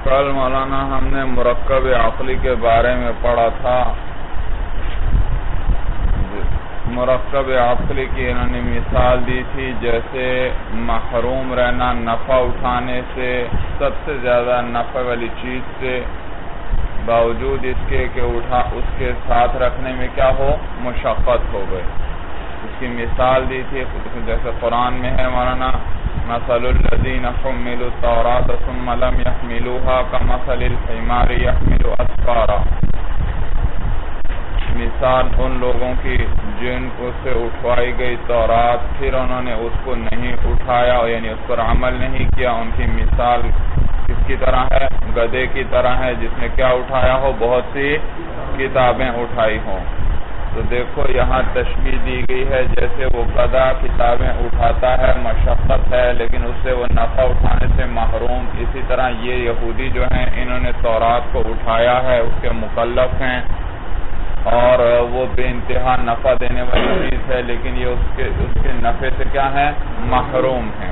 کل مولانا ہم نے مرکب عقلی کے بارے میں پڑھا تھا. مرکب عقلی کی انہوں نے مثال دی تھی جیسے محروم رہنا نفع اٹھانے سے، سب سے زیادہ نفع والی چیز سے، باوجود اس کے کہ اس کے ساتھ رکھنے میں کیا ہو، مشقت ہو گئی. اس کی مثال دی تھی جیسے قرآن میں ہے مولانا مثل الذین حملوا التوراۃ ثم لم يحملوها كمثل الحمار يحمل اسفارا. مثال ان لوگوں کی جن کو سے اٹھوائی گئی تورات پھر انہوں نے اس کو نہیں اٹھایا، یعنی اس پر عمل نہیں کیا. ان کی مثال کس کی طرح ہے؟ گدھے کی طرح ہے جس نے کیا اٹھایا ہو، بہت سی کتابیں اٹھائی ہوں. تو دیکھو یہاں تشبیہ دی گئی ہے جیسے وہ گدھا کتابیں اٹھاتا ہے، مشقت ہے لیکن اس سے وہ نفع اٹھانے سے محروم. اسی طرح یہ یہودی جو ہیں انہوں نے تورات کو اٹھایا ہے، اس کے مکلف ہیں اور وہ بے انتہا نفع دینے والی چیز ہے لیکن یہ اس کے نفع سے کیا ہے، محروم ہیں.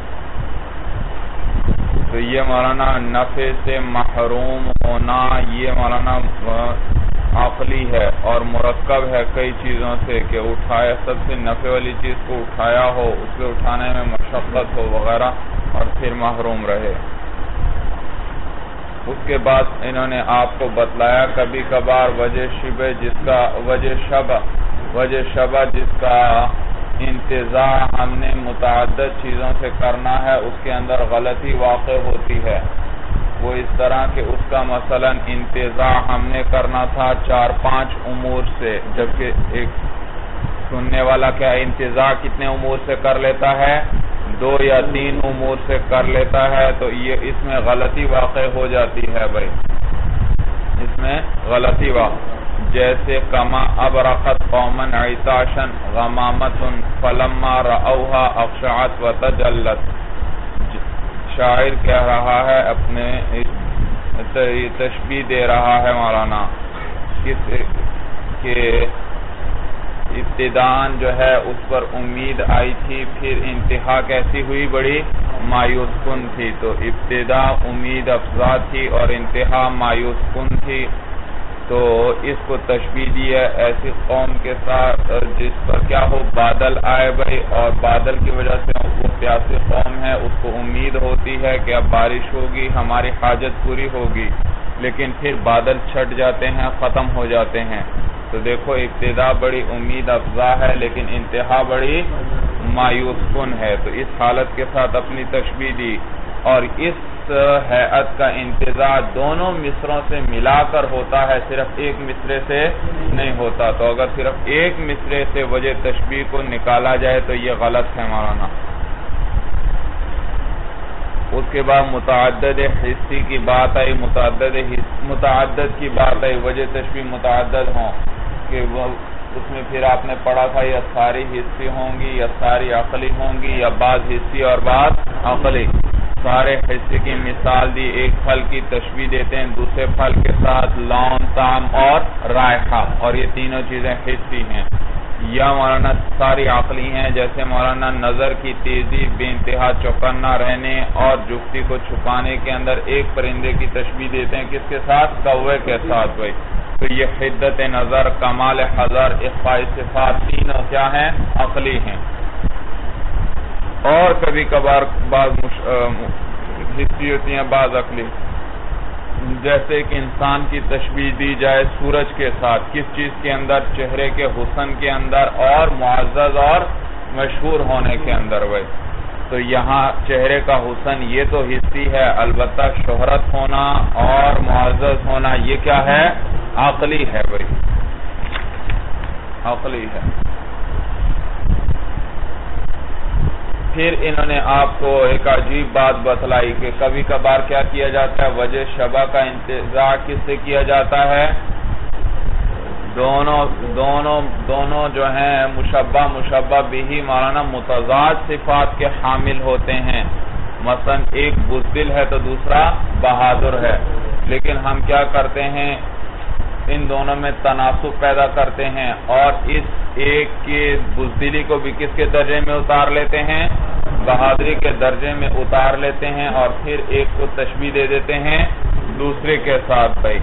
تو یہ مولانا نفع سے محروم ہونا یہ مولانا عقلی ہے اور مرکب ہے کئی چیزوں سے کہ اٹھایا، سب سے نفع والی چیز کو اٹھایا ہو، اس کو اٹھانے میں مشقت ہو وغیرہ اور پھر محروم رہے. اس کے بعد انہوں نے آپ کو بتلایا کبھی کبھار وجہ شبہ جس کا انتزاع ہم نے متعدد چیزوں سے کرنا ہے، اس کے اندر غلطی واقع ہوتی ہے. وہ اس طرح کہ اس کا مثلا انتزاع ہم نے کرنا تھا 4-5 امور سے، جبکہ ایک سننے والا کیا انتزاع کتنے امور سے کر لیتا ہے، 2 یا 3 امور سے کر لیتا ہے. تو یہ اس میں غلطی واقع ہو جاتی ہے بھائی، اس میں غلطی واقع جیسے کما ابرقت قوما عطاشا غمامت فلما رأوها اخشعت وتجلت. شاعر کہہ رہا ہے اپنے تشبیہ دے رہا ہے مولانا کہ ابتداءً جو ہے اس پر امید آئی تھی، پھر انتہا کیسی ہوئی، بڑی مایوس کن تھی. تو ابتدا امید افزا تھی اور انتہا مایوس کن تھی. تو اس کو تشبیہ دی ہے ایسی قوم کے ساتھ جس پر کیا ہو، بادل آئے بھائی، اور بادل کی وجہ سے وہ پیاسی قوم ہے، اس کو امید ہوتی ہے کہ اب بارش ہوگی، ہماری حاجت پوری ہوگی، لیکن پھر بادل چھٹ جاتے ہیں، ختم ہو جاتے ہیں. تو دیکھو ابتدا بڑی امید افزا ہے لیکن انتہا بڑی مایوس کن ہے. تو اس حالت کے ساتھ اپنی تشبیہ دی. اور اس ہیئت کا انتزاع دونوں مصروں سے ملا کر ہوتا ہے، صرف ایک مصرے سے نہیں ہوتا. تو اگر صرف ایک مصرے سے وجہ تشبیہ کو نکالا جائے تو یہ غلط ہے مولانا. اس کے بعد متعدد حصی کی بات آئی، متعدد کی بات آئی، وجہ تشبیہ متعدد ہوں کہ اس میں پھر آپ نے پڑھا تھا یا ساری حصی ہوں گی یا ساری عقلی ہوں گی یا بعض حصی اور بعض عقلی. سارے حصے کی مثال دی، ایک پھل کی تشبیہ دیتے ہیں دوسرے پھل کے ساتھ، لون، طعم اور رائحہ، اور یہ تینوں چیزیں حصی ہیں. یا مولانا ساری عقلی ہیں جیسے مولانا نظر کی تیزی، بے انتہا چوکنا رہنے اور جفتی کو چھپانے کے اندر ایک پرندے کی تشبیہ دیتے ہیں کس کے ساتھ، کوے کے ساتھ بھائی. تو یہ حدت نظر، کمال حضر، اخفاء صفات تینوں کیا ہیں، عقلی ہیں. اور کبھی کبھار بعض حصی ہوتی ہیں بعض عقلی، جیسے کہ انسان کی تشبیہ دی جائے سورج کے ساتھ، کس چیز کے اندر، چہرے کے حسن کے اندر اور معزز اور مشہور ہونے کے اندر بھائی. تو یہاں چہرے کا حسن یہ تو حصی ہے، البتہ شہرت ہونا اور معزز ہونا یہ کیا ہے، عقلی ہے بھائی، عقلی ہے. پھر انہوں نے آپ کو ایک عجیب بات بتلائی کہ کبھی کبھار کیا کیا جاتا ہے، وجہ شبہ کا انتزاع کس سے کیا جاتا ہے، دونوں جو ہیں مشبہ بھی مولانا متضاد صفات کے حامل ہوتے ہیں. مثلا ایک بزدل ہے تو دوسرا بہادر ہے، لیکن ہم کیا کرتے ہیں، ان دونوں میں تناسب پیدا کرتے ہیں اور اس ایک کی بزدلی کو بھی کس کے درجے میں اتار لیتے ہیں، بہادری کے درجے میں اتار لیتے ہیں اور پھر ایک کو تشبیہ دے دیتے ہیں دوسرے کے ساتھ بھائی.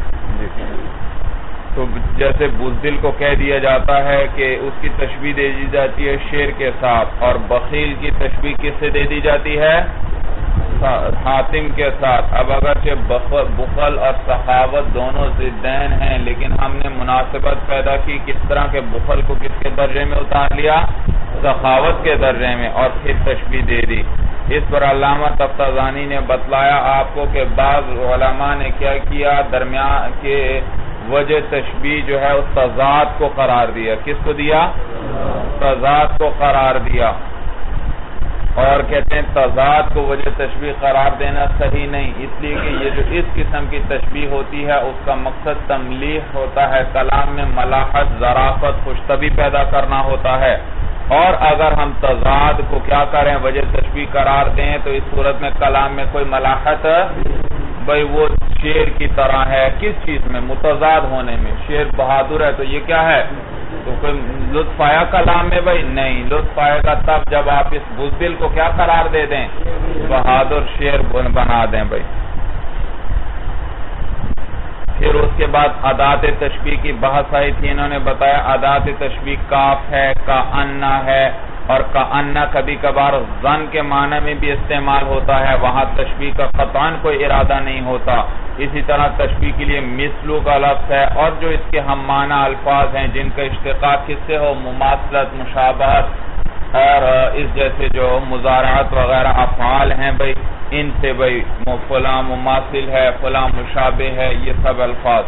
تو جیسے بزدل کو کہہ دیا جاتا ہے کہ اس کی تشبیہ دے دی جاتی ہے شیر کے ساتھ، اور بخیل کی تشبیہ کس سے دے دی جاتی ہے؟ حاتم کے ساتھ. اب اگرچہ بخل اور سخاوت دونوں ضدین ہیں، لیکن ہم نے مناسبت پیدا کی کس طرح کے بخل کو کس کے درجے میں اتار لیا؟ سخاوت کے درجے میں، اور پھر تشبیہ دے دی. اس پر علامہ تفتازانی نے بتلایا آپ کو کہ بعض علماء نے کیا کیا، درمیان کے وجہ تشبیہ جو ہے اس تضاد کو قرار دیا. کس کو دیا؟ تضاد کو قرار دیا، اور کہتے ہیں تضاد کو وجہ تشبیہ قرار دینا صحیح نہیں، اس لیے کہ یہ جو اس قسم کی تشبیہ ہوتی ہے اس کا مقصد تملیح ہوتا ہے، کلام میں ملاحت، ظرافت، خوشطبعی پیدا کرنا ہوتا ہے. اور اگر ہم تضاد کو کیا کریں، وجہ تشبیہ قرار دیں، تو اس صورت میں کلام میں کوئی ملاحت بھئی وہ شیر کی طرح ہے. کس چیز میں؟ متضاد ہونے میں. شیر بہادر ہے تو یہ کیا ہے؟ تو کوئی لطف آیا کلام میں؟ بھئی نہیں، لطف آئے گا تب جب آپ اس بزدل کو کیا قرار دے دیں؟ بہادر شیر بنا دیں بھئی. پھر اس کے بعد ادات تشبیہ کی بحث آئی تھی. انہوں نے بتایا ادات تشبیہ کاف ہے، کأنہ ہے، اور کأنہ کبھی کبھار ظن کے معنی میں بھی استعمال ہوتا ہے، وہاں تشبیہ کا قطعاً کوئی ارادہ نہیں ہوتا. اسی طرح تشبیہ کے لیے مثلو کا لفظ ہے، اور جو اس کے ہم معنی الفاظ ہیں جن کا اشتقاق کس سے ہو؟ مماثلت، مشابہت، اور اس جیسے جو مضارعات وغیرہ افعال ہیں بھئی، ان سے بھئی فلاں مماثل ہے، فلاں مشابہ ہے، یہ سب الفاظ.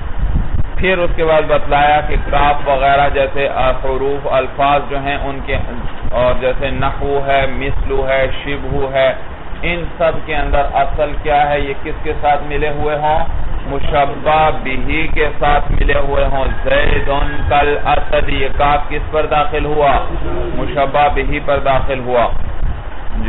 پھر اس کے بعد بتلایا کہ کاف وغیرہ جیسے حروف الفاظ جو ہیں ان کے، اور جیسے نحو ہے، مثلو ہے، شبہ ہے، ان سب کے اندر اصل کیا ہے؟ یہ کس کے ساتھ ملے ہوئے ہوں؟ مشبہ بہی کے ساتھ ملے ہوئے ہوں. زیدن کالاسد، یہ کاف کس پر داخل ہوا؟ مشبہ بہی پر داخل ہوا. جی،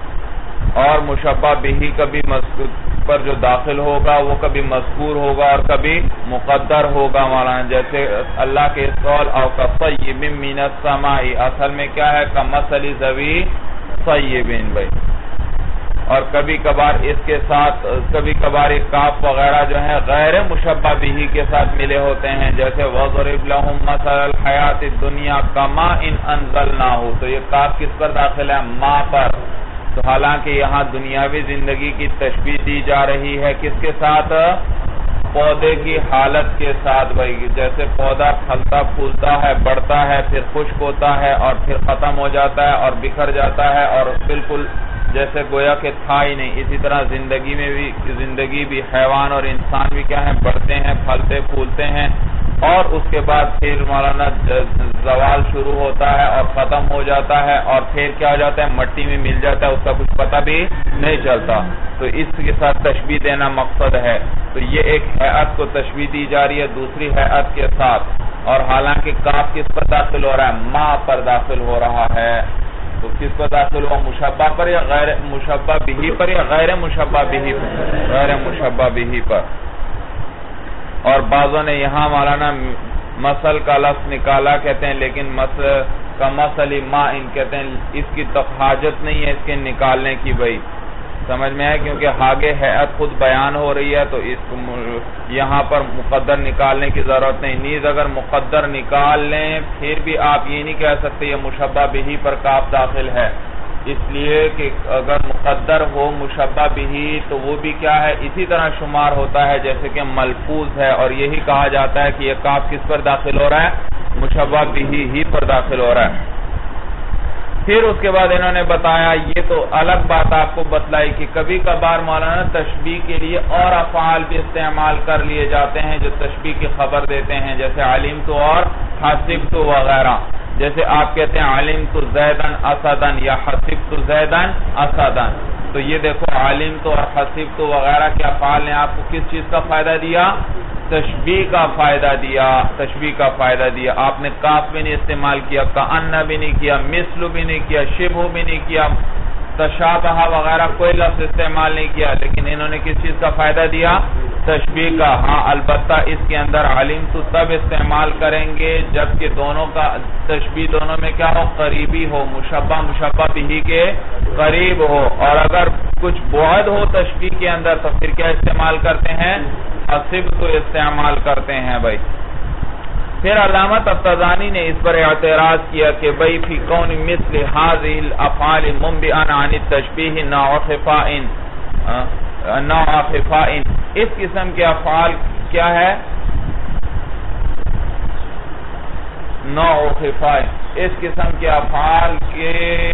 اور مشبہ بہی کبھی مذکور پر جو داخل ہوگا وہ کبھی مذکور ہوگا اور کبھی مقدر ہوگا مولانا. جیسے اللہ کے قول او کصیب من السماء، اصل میں کیا ہے؟ کمثل ذوی صیبین بھائی. اور کبھی کبھار اس کے ساتھ کبھی کبھار کاف وغیرہ جو ہیں غیر مشبہ بہی کے ساتھ ملے ہوتے ہیں، جیسے وَضْرِبْ لَهُمْ مَثَلَ الْحَيَاةِ الدُّنْيَا كَمَاءٍ أَنزَلْنَاهُ، تو یہ کاف کس پر داخل ہے؟ ما پر. تو حالانکہ یہاں دنیاوی زندگی کی تشبیہ دی جا رہی ہے کس کے ساتھ؟ پودے کی حالت کے ساتھ بھائی. جیسے پودا پھلتا پھولتا ہے، بڑھتا ہے، پھر خشک ہوتا ہے اور پھر ختم ہو جاتا ہے اور بکھر جاتا ہے اور بالکل جیسے گویا کہ تھا ہی نہیں. اسی طرح زندگی بھی حیوان اور انسان بھی کیا ہیں؟ بڑھتے ہیں، پھلتے پھولتے ہیں، اور اس کے بعد پھر مولانا زوال شروع ہوتا ہے اور ختم ہو جاتا ہے، اور پھر کیا ہو جاتا ہے؟ مٹی میں مل جاتا ہے، اس کا کچھ پتہ بھی نہیں چلتا. تو اس کے ساتھ تشبیہ دینا مقصد ہے. تو یہ ایک ہیئت کو تشبیہ دی جا رہی ہے دوسری ہیئت کے ساتھ، اور حالانکہ کاف کس پر داخل ہو رہا ہے؟ ما پر داخل ہو رہا ہے. تو کس پر داخل ہوا؟ مشبہ پر یا غیر مشبہ بہی پر یا غیر مشبہ بہی پر؟ غیر مشبہ بہی پر. اور بعضوں نے یہاں مولانا مثل کا لفظ نکالا کہتے ہیں، لیکن مثل کا مثل ما ان کہتے ہیں اس کی حاجت نہیں ہے اس کے نکالنے کی بھائی. سمجھ میں ہے؟ کیونکہ آگے حیات خود بیان ہو رہی ہے تو اس یہاں پر مقدر نکالنے کی ضرورت نہیں. نیز اگر مقدر نکال لیں پھر بھی آپ یہ نہیں کہہ سکتے یہ مشبہ بہی پر کاف داخل ہے، اس لیے کہ اگر مقدر ہو مشبہ بہی تو وہ بھی کیا ہے؟ اسی طرح شمار ہوتا ہے جیسے کہ ملفوظ ہے، اور یہی کہا جاتا ہے کہ یہ کاف کس پر داخل ہو رہا ہے؟ مشبہ بہی ہی پر داخل ہو رہا ہے. پھر اس کے بعد انہوں نے بتایا، یہ تو الگ بات آپ کو بتلائی کہ کبھی کبھار مولانا تشبیہ کے لیے اور افعال بھی استعمال کر لیے جاتے ہیں جو تشبیہ کی خبر دیتے ہیں، جیسے علمت اور حسبت وغیرہ. جیسے آپ کہتے ہیں علمت زیدن اسدن یا حسبت زیدن اسدن، تو یہ دیکھو علمت اور حسبت وغیرہ کے افعال نے آپ کو کس چیز کا فائدہ دیا؟ تشبیہ کا فائدہ دیا. تشبیہ کا فائدہ دیا. آپ نے کاف بھی نہیں استعمال کیا، کأنہ بھی نہیں کیا، مثل بھی نہیں کیا، شبہ بھی نہیں کیا، تشابہ وغیرہ کوئی لفظ استعمال نہیں کیا، لیکن انہوں نے کس چیز کا فائدہ دیا؟ تشبیہ کا. ہاں البتہ اس کے اندر علم تو تب استعمال کریں گے جبکہ دونوں کا تشبیہ دونوں میں کیا ہو, قریبی ہو, مشبہ مشبہ بھی کے قریب ہو. اور اگر کچھ بعد ہو تشبیہ کے اندر تو پھر کیا استعمال کرتے ہیں, حسب تو استعمال کرتے ہیں بھائی. پھر علامہ تفتزانی نے اس پر اعتراض کیا کہ بھئی فی کون مثل هذه الافعال منبئا عن التشبیہ نوع خفاء, اس قسم کے افعال کیا ہے, نوع خفاء, اس قسم کے افعال کے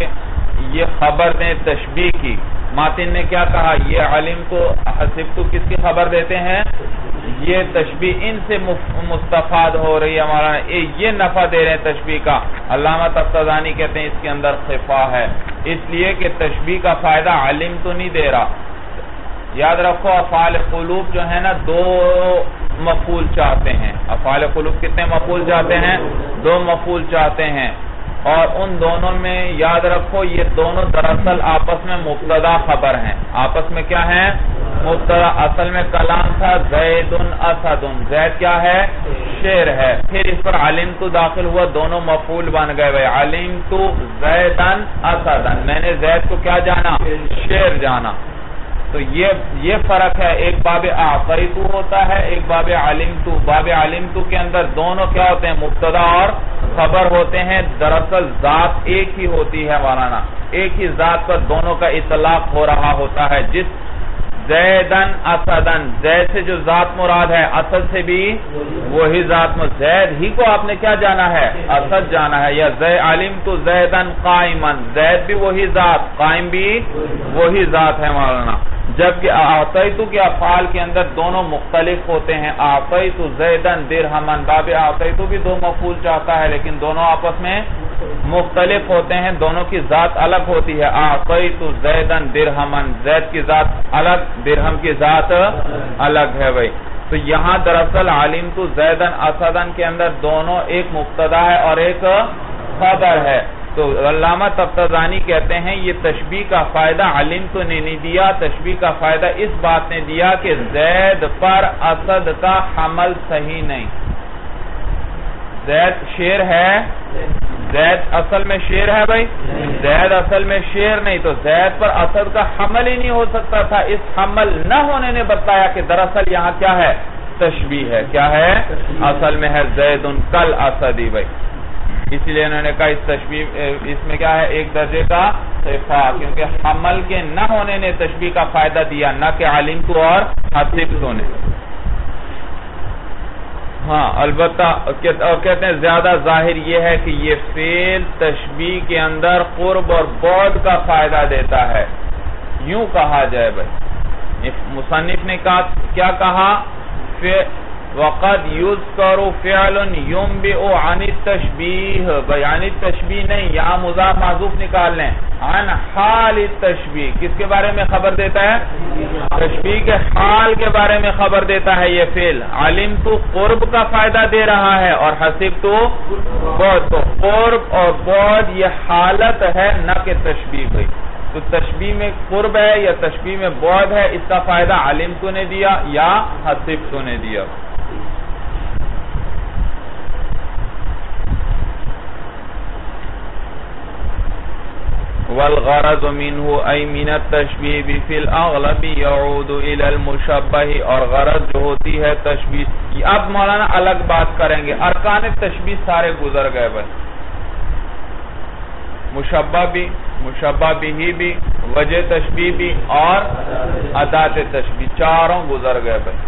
یہ خبر دیں تشبیہ کی. ماتن نے کیا کہا, یہ علم تو حسب تو کس کی خبر دیتے ہیں, یہ تشبیہ ان سے مستفاد ہو رہی ہے ہمارا, یہ نفع دے رہے ہیں تشبیہ کا. علامہ تفتزانی کہتے ہیں اس کے اندر خفا ہے, اس لیے کہ تشبیہ کا فائدہ علم تو نہیں دے رہا. یاد رکھو افعال قلوب جو ہے نا دو مفعول چاہتے ہیں. افعال قلوب کتنے مفعول چاہتے ہیں, دو مفعول چاہتے ہیں. اور ان دونوں میں یاد رکھو یہ دونوں دراصل آپس میں مبتدا خبر ہیں. آپس میں کیا ہیں, مبتدا. اصل میں کلام تھا زید اسد, زید کیا ہے, شیر ہے. پھر اس پر علم تو داخل ہوا, دونوں مفعول بن گئے بھائی. علم تو زیدن اسدن, میں نے زید کو کیا جانا, شیر جانا. تو یہ فرق ہے, ایک باب اعطیتو ہوتا ہے, ایک باب علمتو. باب علمتو کے اندر دونوں کیا ہوتے ہیں, مبتدا اور خبر ہوتے ہیں. دراصل ذات ایک ہی ہوتی ہے مولانا, ایک ہی ذات پر دونوں کا اطلاق ہو رہا ہوتا ہے. جس زیدن اسدن, زید سے جو ذات مراد ہے, اسد سے بھی وہی ذات. زید ہی کو آپ نے کیا جانا ہے, اسد جانا ہے. یا علمتو زیدن قائما, زید بھی وہی ذات, قائم بھی وہی ذات ہے مولانا. جبکہ اعطیتو کے افعال کے اندر دونوں مختلف ہوتے ہیں. اعطیتو زیدن درہمن, باب اعطیتو بھی دو مفعول چاہتا ہے لیکن دونوں آپس میں مختلف ہوتے ہیں, دونوں کی ذات الگ ہوتی ہے. اعطیتو زیدن درہمن, زید کی ذات الگ, درہم کی ذات الگ ہے بھائی. تو یہاں دراصل علمتو زیدن اسدن کے اندر دونوں ایک مبتدا ہے اور ایک خبر ہے. تو علامہ تفتزانی کہتے ہیں یہ تشبیہ کا فائدہ علم تو نے نہیں دیا, تشبیہ کا فائدہ اس بات نے دیا کہ زید پر اسد کا حمل صحیح نہیں. زید شیر ہے, زید اصل میں شیر ہے بھائی, زید اصل میں شیر نہیں, تو زید پر اسد کا حمل ہی نہیں ہو سکتا تھا. اس حمل نہ ہونے نے بتایا کہ دراصل یہاں کیا ہے, تشبیہ ہے. کیا ہے, اصل میں ہے زید کل اسدی بھائی. اس لیے انہوں نے کہا اس تشبیہ, اس میں کیا ہے, ایک درجے کا خفا, کیونکہ حمل کے نہ ہونے نے تشبیہ کا فائدہ دیا, نہ کہ علمتو اور حسبتو نے. ہاں البتہ کہتے ہیں زیادہ ظاہر یہ ہے کہ یہ فعل تشبیہ کے اندر قرب اور بعد کا فائدہ دیتا ہے. یوں کہا جائے بھائی, مصنف نے کیا کہا, وقد یذکر فعل ينبئ عن التشبیہ, بیان التشبیہ نہیں, یہاں مضاف محذوف نکال لیں, عن حال التشبیہ, کس کے بارے میں خبر دیتا ہے, تشبیہ کے حال کے بارے میں خبر دیتا ہے یہ فعل. علمتو قرب کا فائدہ دے رہا ہے اور حسبتو بعد, تو قرب اور بعد یہ حالت ہے نہ کہ تشبیہ بھائی. تو تشبیہ میں قرب ہے یا تشبیہ میں بعد ہے, اس کا فائدہ علمتو نے دیا یا حسبتو نے دیا. والغرض منه أي من التشبیہ فی الاغلب يعود الى المشبہ, اور غرض جو ہوتی ہے تشبیہ. اب مولانا الگ بات کریں گے, ارکان تشبیہ سارے گزر گئے بھائی, مشبہ بھی, مشبہ بھی, وجہ تشبیہ بھی اور ادات تشبیہ, چاروں گزر گئے بھائی.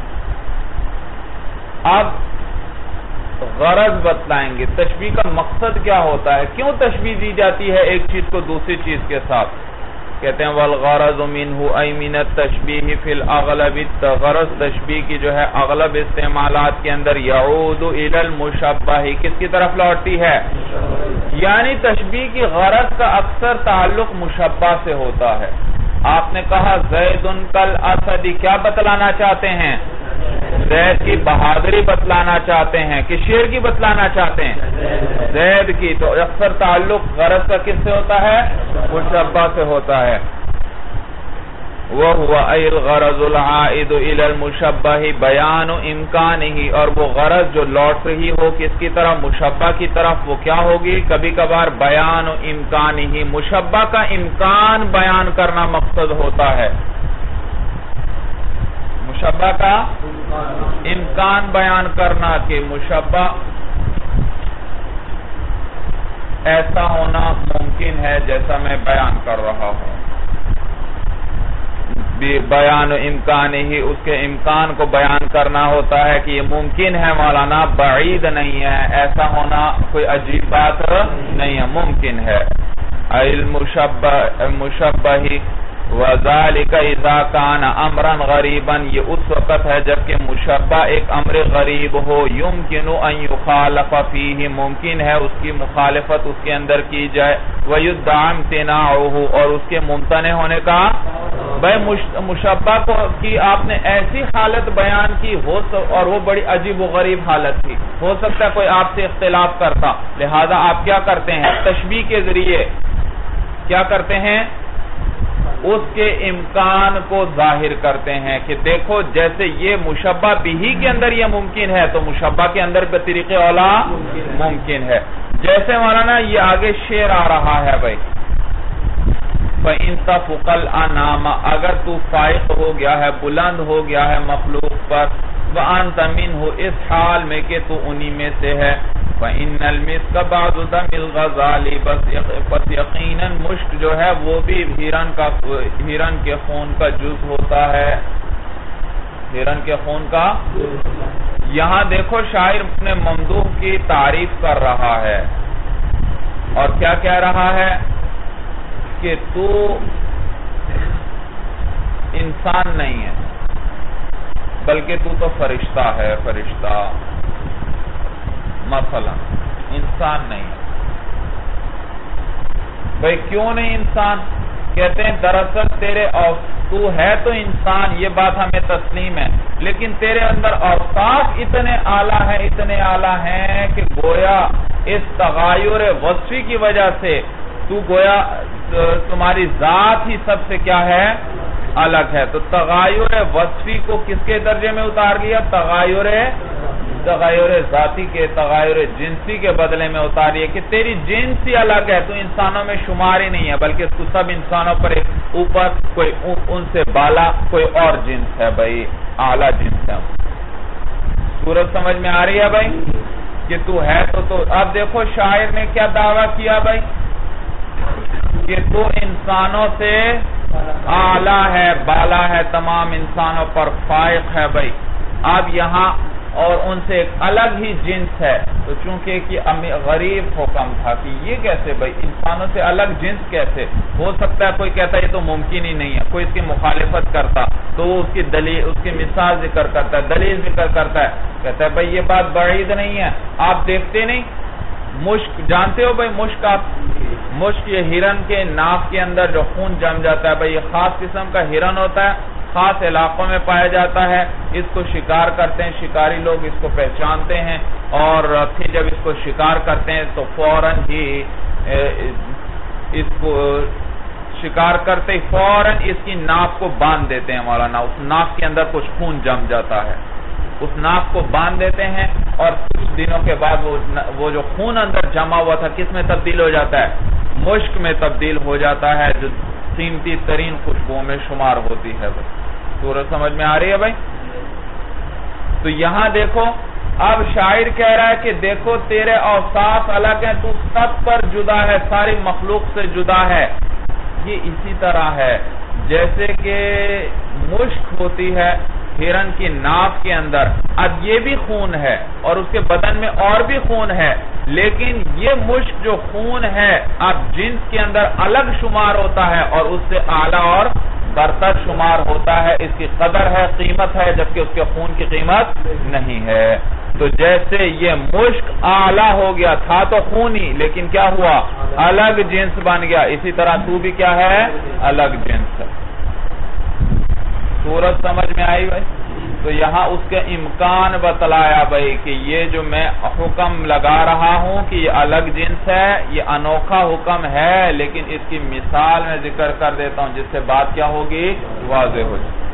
اب غرض بتلائیں گے, تشبیہ کا مقصد کیا ہوتا ہے, کیوں تشبیہ دی جاتی ہے ایک چیز کو دوسری چیز کے ساتھ. کہتے ہیں والغرض منہ ای من التشبیہ فی الاغلب, غرض تشبیہ کی جو ہے اغلب استعمالات کے اندر یعود الی المشبہ, کس کی طرف لوٹتی ہے, یعنی تشبیہ کی غرض کا اکثر تعلق مشبہ سے ہوتا ہے. آپ نے کہا زید کل اسد, کیا بتلانا چاہتے ہیں, زید کی بہادری بتلانا چاہتے ہیں کہ شیر کی بتلانا چاہتے ہیں, زید کی. تو اکثر تعلق غرض کا کس سے ہوتا ہے, مشبہ سے ہوتا ہے. وَهُوَ أَيْ الْغَرَضُ الْعَائِدُ إِلَى الْمُشَبَّهِ بَيَانُ إِمْكَانِهِ، اور وہ غرض جو لوٹ رہی ہو کس کی طرف؟ مشبہ کی طرف، وہ کیا ہوگی؟ کبھی کبھار بیان امکانہ، مشبہ کا امکان بیان کرنا مقصد ہوتا ہے، مشبہ کا امکان بیان کرنا کہ مشبہ ایسا ہونا ممکن ہے جیسا میں بیان کر رہا ہوں، بیان امکان ہی، اس کے امکان کو بیان کرنا ہوتا ہے کہ یہ ممکن ہے مولانا، بعید نہیں ہے، ایسا ہونا کوئی عجیب بات نہیں ہے، ممکن ہے۔ المشبہ وَذَلِكَ إِذَا كَانَ أَمْرًا غَرِيبًا، یہ اس وقت ہے جبکہ مشبہ ایک امر غریب ہو، يُمْكِنُ أَن يُخَالَفَ فِيهِ، ممکن ہے اس کی مخالفت اس کے اندر کی جائے، وَيُدَّعَ امْتِنَاعُهُ، اور اس کے ممتنع ہونے کا۔ بھائی مشبہ کو کی آپ نے ایسی حالت بیان کی ہو اور وہ بڑی عجیب و غریب حالت تھی، ہو سکتا ہے کوئی آپ سے اختلاف کرتا، لہذا آپ کیا کرتے ہیں؟ تشبیہ کے ذریعے کیا کرتے ہیں؟ اس کے امکان کو ظاہر کرتے ہیں کہ دیکھو جیسے یہ مشبہ بھی کے اندر یہ ممکن ہے تو مشبہ کے اندر بطریق اولا ممکن ہے۔ جیسے مولانا یہ آگے شعر آ رہا ہے بھائی، فَإِن تَفُقَ الْأَنَامَ، اگر تو فائق ہو گیا ہے، بلند ہو گیا ہے مخلوق پر، وَأَنْتَ مِنْهُ، اس حال میں کہ تو انہی میں سے ہے، فَإِنَّ الْمِسْكَ بَعْضُ دَمِ الْغَزَالِ، بس یقیناً مشک جو ہے وہ بھی ہرن کے خون کا جز ہوتا ہے، ہرن کے خون کا۔ یہاں دیکھو شاعر اپنے ممدوح کی تعریف کر رہا ہے اور کیا کہہ رہا ہے کہ تو انسان نہیں ہے بلکہ تو فرشتہ ہے، فرشتہ مثلا انسان نہیں ہے۔ بھئی کیوں نہیں انسان؟ کہتے ہیں دراصل تو ہے تو انسان، یہ بات ہمیں تسلیم ہے، لیکن تیرے اندر اوصاف اتنے اعلیٰ ہیں کہ گویا اس تغیر وصفی کی وجہ سے تو گویا تمہاری ذات ہی سب سے کیا ہے؟ الگ ہے۔ تو تغیر وصفی کو کس کے درجے میں اتار لیا؟ تغیر ذاتی کے، تغیر جنسی کے بدلے میں اتاری ہے کہ تیری جنس ہی الگ ہے، تو انسانوں میں شمار ہی نہیں ہے، بلکہ تو سب انسانوں پر ایک اوپر، کوئی ان سے بالا کوئی اور جنس ہے بھائی، اعلیٰ جنس ہے۔ صورت سمجھ میں آ رہی ہے بھائی کہ تو ہے تو اب دیکھو شاعر نے کیا دعویٰ کیا بھائی کہ تو انسانوں سے اعلیٰ ہے، بالا ہے، تمام انسانوں پر فائق ہے بھائی۔ اب یہاں اور ان سے ایک الگ ہی جنس ہے، تو چونکہ کہ غریب حکم تھا کہ یہ کیسے بھائی انسانوں سے الگ جنس کیسے ہو سکتا ہے؟ کوئی کہتا ہے یہ تو ممکن ہی نہیں ہے، کوئی اس کی مخالفت کرتا تو وہ اس کی دلیل، اس کی مثال ذکر کرتا ہے، دلیل ذکر کرتا ہے، کہتا ہے بھائی یہ بات بعید نہیں ہے، آپ دیکھتے نہیں مشک، جانتے ہو بھائی مشک؟ آپ مشک یہ ہرن کے ناک کے اندر جو خون جم جاتا ہے بھائی، یہ خاص قسم کا ہرن ہوتا ہے، خاص علاقوں میں پایا جاتا ہے، اس کو شکار کرتے ہیں، شکاری لوگ اس کو پہچانتے ہیں اور پھر جب اس کو شکار کرتے ہیں تو فوراً ہی اس کو شکار کرتے ہی فوراً اس کی ناک کو باندھ دیتے ہیں مولانا، اس ناک کے اندر کچھ خون جم جاتا ہے، اس ناک کو باندھ دیتے ہیں اور کچھ دنوں کے بعد وہ جو خون اندر جمع ہوا تھا کس میں تبدیل ہو جاتا ہے؟ مشک میں تبدیل ہو جاتا ہے، جو قیمتی ترین خوشبو میں شمار ہوتی ہے بھائی۔ صورت سمجھ میں آ رہی ہے بھائی؟ تو یہاں دیکھو اب شاعر کہہ رہا ہے کہ دیکھو تیرے اوصاف الگ ہیں، تو سب پر جدا ہے، ساری مخلوق سے جدا ہے۔ یہ اسی طرح ہے جیسے کہ مشک ہوتی ہے ہرن کی ناک کے اندر، اب یہ بھی خون ہے اور اس کے بدن میں اور بھی خون ہے، لیکن یہ مشک جو خون ہے اب جنس کے اندر الگ شمار ہوتا ہے اور اس سے اعلیٰ اور برتر شمار ہوتا ہے، اس کی قدر ہے، قیمت ہے، جبکہ اس کے خون کی قیمت نہیں ہے۔ تو جیسے یہ مشک اعلیٰ ہو گیا، تھا تو خونی لیکن کیا ہوا؟ الگ جنس بن گیا، اسی طرح تو بھی کیا ہے؟ الگ جنس ہے۔ صورت سمجھ میں آئی بھائی؟ تو یہاں اس کے امکان بتلایا بھائی کہ یہ جو میں حکم لگا رہا ہوں کہ یہ الگ جنس ہے، یہ انوکھا حکم ہے، لیکن اس کی مثال میں ذکر کر دیتا ہوں جس سے بات کیا ہوگی، واضح ہو جائے۔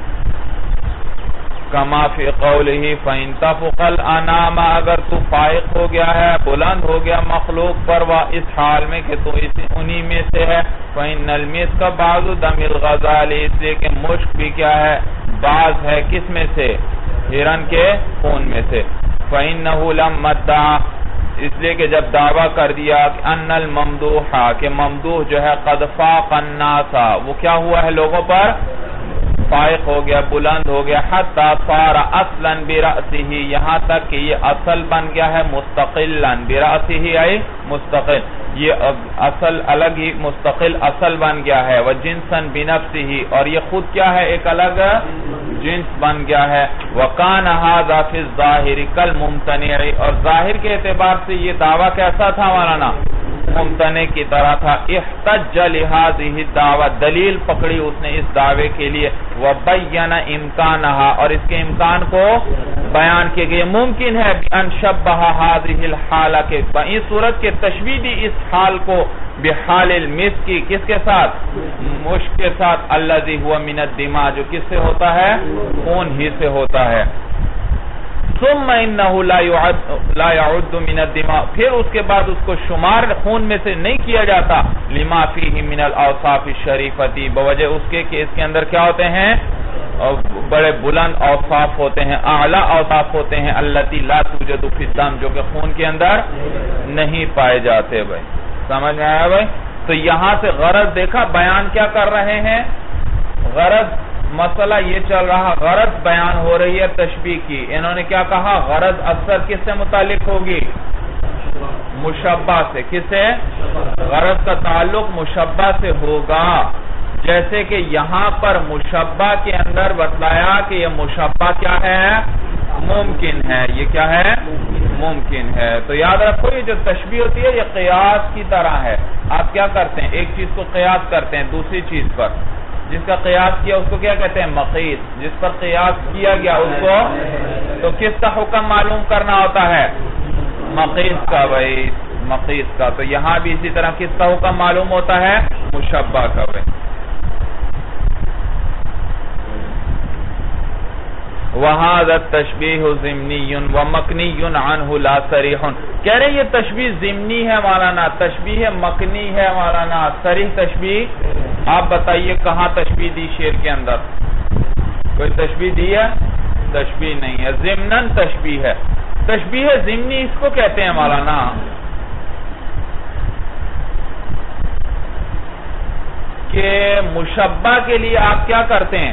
کما فی قولہ فإن تفق الانام، اگر تو فائق ہو گیا ہے، بلند ہو گیا مخلوق پر، اس حال میں کہ تو انہی میں سے ہے، فإن المسک بعض دم الغزال، اس لیے کہ مشک بھی کیا ہے، بعض ہے کس میں سے، ہرن کے خون میں سے۔ فإنہ لما ادعا، اس لیے کہ جب دعویٰ کر دیا کہ ان الممدوح، کہ ممدوح جو ہے قد فاق الناس، وہ کیا ہوا ہے لوگوں پر، فائق ہو گیا، بلند ہو گیا، حتی صار اصلا برأسہ، یہاں تک کہ یہ اصل بن گیا ہے، مستقلا برأسہ ای مستقل، یہ اصل الگ ہی مستقل اصل بن گیا ہے، وجنسا بنفسہ، اور یہ خود کیا ہے، ایک الگ جنس بن گیا ہے۔ وکان ھذا فی الظاہر کالممتنع، اور ظاہر کے اعتبار سے یہ دعویٰ کیسا تھا مولانا، ممتنع کی طرح تھا۔ احتج لہذہ الدعویٰ، دلیل پکڑی اس نے اس دعوے کے لیے، وبین امکانہا، اور اس کے امکان کو بیان کیے گئے، ممکن ہے بان شبہ ہذہ الحالہ، کے اس صورت کے تشبیہ دی اس حال کو بحال المسک، کس کے ساتھ، مشک کے ساتھ، الذی ہوا من الدماء، جو کس سے ہوتا ہے، خون ہی سے ہوتا ہے۔ ثم انه لا يعد من الدماء، پھر اس کے بعد اس کو شمار خون میں سے نہیں کیا جاتا، لما فيه من الاوصاف الشریفۃ، بوجہ اس کے کہ اس کے اندر کیا ہوتے ہیں، بڑے بلند اوصاف ہوتے ہیں، اعلی اوصاف ہوتے ہیں، التي لا توجد في الدم، جو کہ خون کے اندر نہیں پائے جاتے۔ بھائی سمجھ میں آیا بھائی؟ تو یہاں سے غرض دیکھا، بیان کیا کر رہے ہیں، غرض مسئلہ یہ چل رہا، غرض بیان ہو رہی ہے تشبیہ کی۔ انہوں نے کیا کہا، غرض اکثر کس سے متعلق ہوگی، مشبہ سے۔ کس سے، غرض کا تعلق مشبہ سے ہوگا، جیسے کہ یہاں پر مشبہ کے اندر بتلایا کہ یہ مشبہ کیا ہے، ممکن ہے، یہ کیا ہے، ممکن ہے۔ تو یاد رکھو یہ جو تشبیہ ہوتی ہے یہ قیاس کی طرح ہے۔ آپ کیا کرتے ہیں، ایک چیز کو قیاس کرتے ہیں دوسری چیز پر، جس کا قیاس کیا اس کو کیا کہتے ہیں، مقیس، جس پر قیاس کیا گیا اس کو، تو کس کا حکم معلوم کرنا ہوتا ہے، مقیس کا، بھائی مقیس کا۔ تو یہاں بھی اسی طرح کس کا حکم معلوم ہوتا ہے، مشبہ کا۔ بھائی وَهَذَا التَّشْبِيهُ ضِمْنِيٌّ وَمَكْنِيٌّ عَنْهُ لَا صَرِيحٌ، کہہ رہے یہ تشبیہ ضمنی ہے مولانا، تشبیہ مکنی ہے مولانا، صریح تشبیہ آپ بتائیے کہاں تشبیہ دی شعر کے اندر، کوئی تشبیہ دی ہے، تشبیہ نہیں ہے، ضمناً تشبیہ ہے۔ تشبیہ ضمنی اس کو کہتے ہیں مولانا کہ مشبہ کے لیے آپ کیا کرتے ہیں،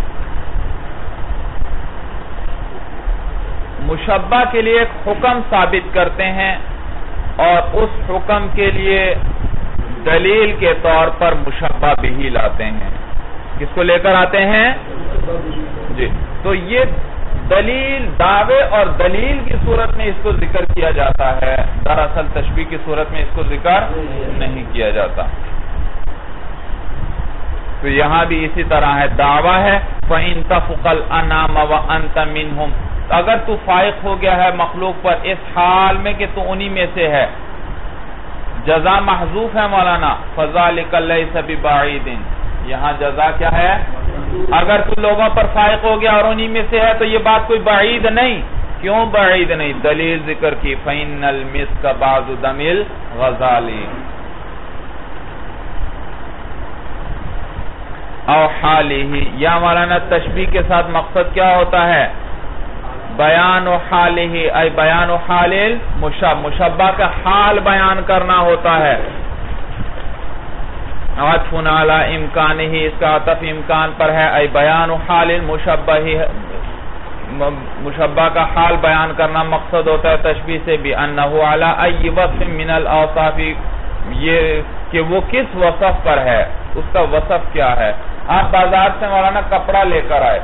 مشبہ کے لیے ایک حکم ثابت کرتے ہیں، اور اس حکم کے لیے دلیل کے طور پر مشبہ بھی لاتے ہیں۔ کس کو لے کر آتے ہیں، جی، تو یہ دلیل، دعوے اور دلیل کی صورت میں اس کو ذکر کیا جاتا ہے، دراصل تشبیہ کی صورت میں اس کو ذکر نہیں کیا جاتا۔ تو یہاں بھی اسی طرح ہے، دعویٰ ہے فَإِن تَفُقَ الْأَنَامَ وَأَنْتَ مِنْهُمْ، اگر تو فائق ہو گیا ہے مخلوق پر اس حال میں کہ تو انہی میں سے ہے، جزا محذوف ہے مولانا، فَذَلِكَ لَيْسَ بِبَعِيدٍ، یہاں جزا کیا ہے، اگر تو لوگوں پر فائق ہو گیا اور انہی میں سے ہے تو یہ بات کوئی بعید نہیں۔ کیوں بعید نہیں، دلیل ذکر کی، فَإِنَّ الْمِسْكَ بَعْضُ دَمِ الْغَزَالِ۔ او حالہ، یا مولانا تشبیہ کے ساتھ مقصد کیا ہوتا ہے، بیان و حالہ، ای بیان و حال مشبہ کا حال بیان کرنا ہوتا ہے۔ عطف علی امکانہ، اس کا عطف امکان پر ہے، ای بیان و حال مشبہ، مشبہ کا حال بیان کرنا مقصد ہوتا ہے تشبیہ سے بھی، انہ علی ای وصف من الاوصاف، یہ کہ وہ کس وصف پر ہے، اس کا وصف کیا ہے۔ آپ بازار سے مولانا کپڑا لے کر آئے،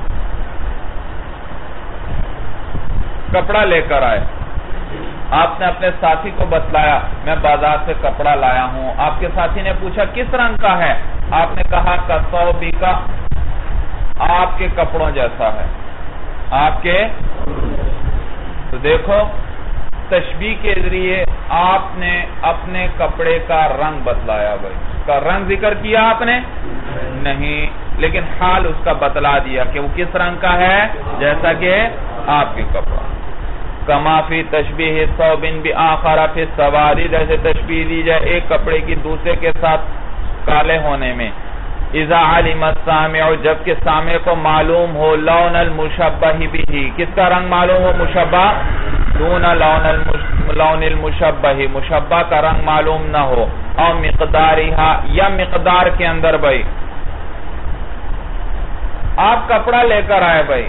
کپڑا لے کر آئے، آپ نے اپنے ساتھی کو بتلایا میں بازار سے کپڑا لایا ہوں، آپ کے ساتھی نے پوچھا کس رنگ کا ہے، آپ نے کہا کثوبی کا، آپ کے کپڑوں جیسا ہے۔ آپ کے تو دیکھو تشبیہ کے ذریعے آپ نے اپنے کپڑے کا رنگ بتلایا بھائی، اس کا رنگ ذکر کیا آپ نے نہیں، لیکن حال اس کا بتلا دیا کہ وہ کس رنگ کا ہے جیسا کہ آپ کے کپڑا. کما فی تشبیہ ثوب بآخر فی السواد، جیسے تشبیہ دی جائے ایک کپڑے کی دوسرے کے ساتھ کالے ہونے میں. اذا علم السامع، جبکہ سامع کو معلوم ہو لون المشبہ بھی، کس کا رنگ معلوم ہو مشبہ، دون لون المشبہ، مشبہ کا رنگ معلوم نہ ہو، اور مقدارہا، یا مقدار کے اندر بھائی آپ کپڑا لے کر آئے بھائی،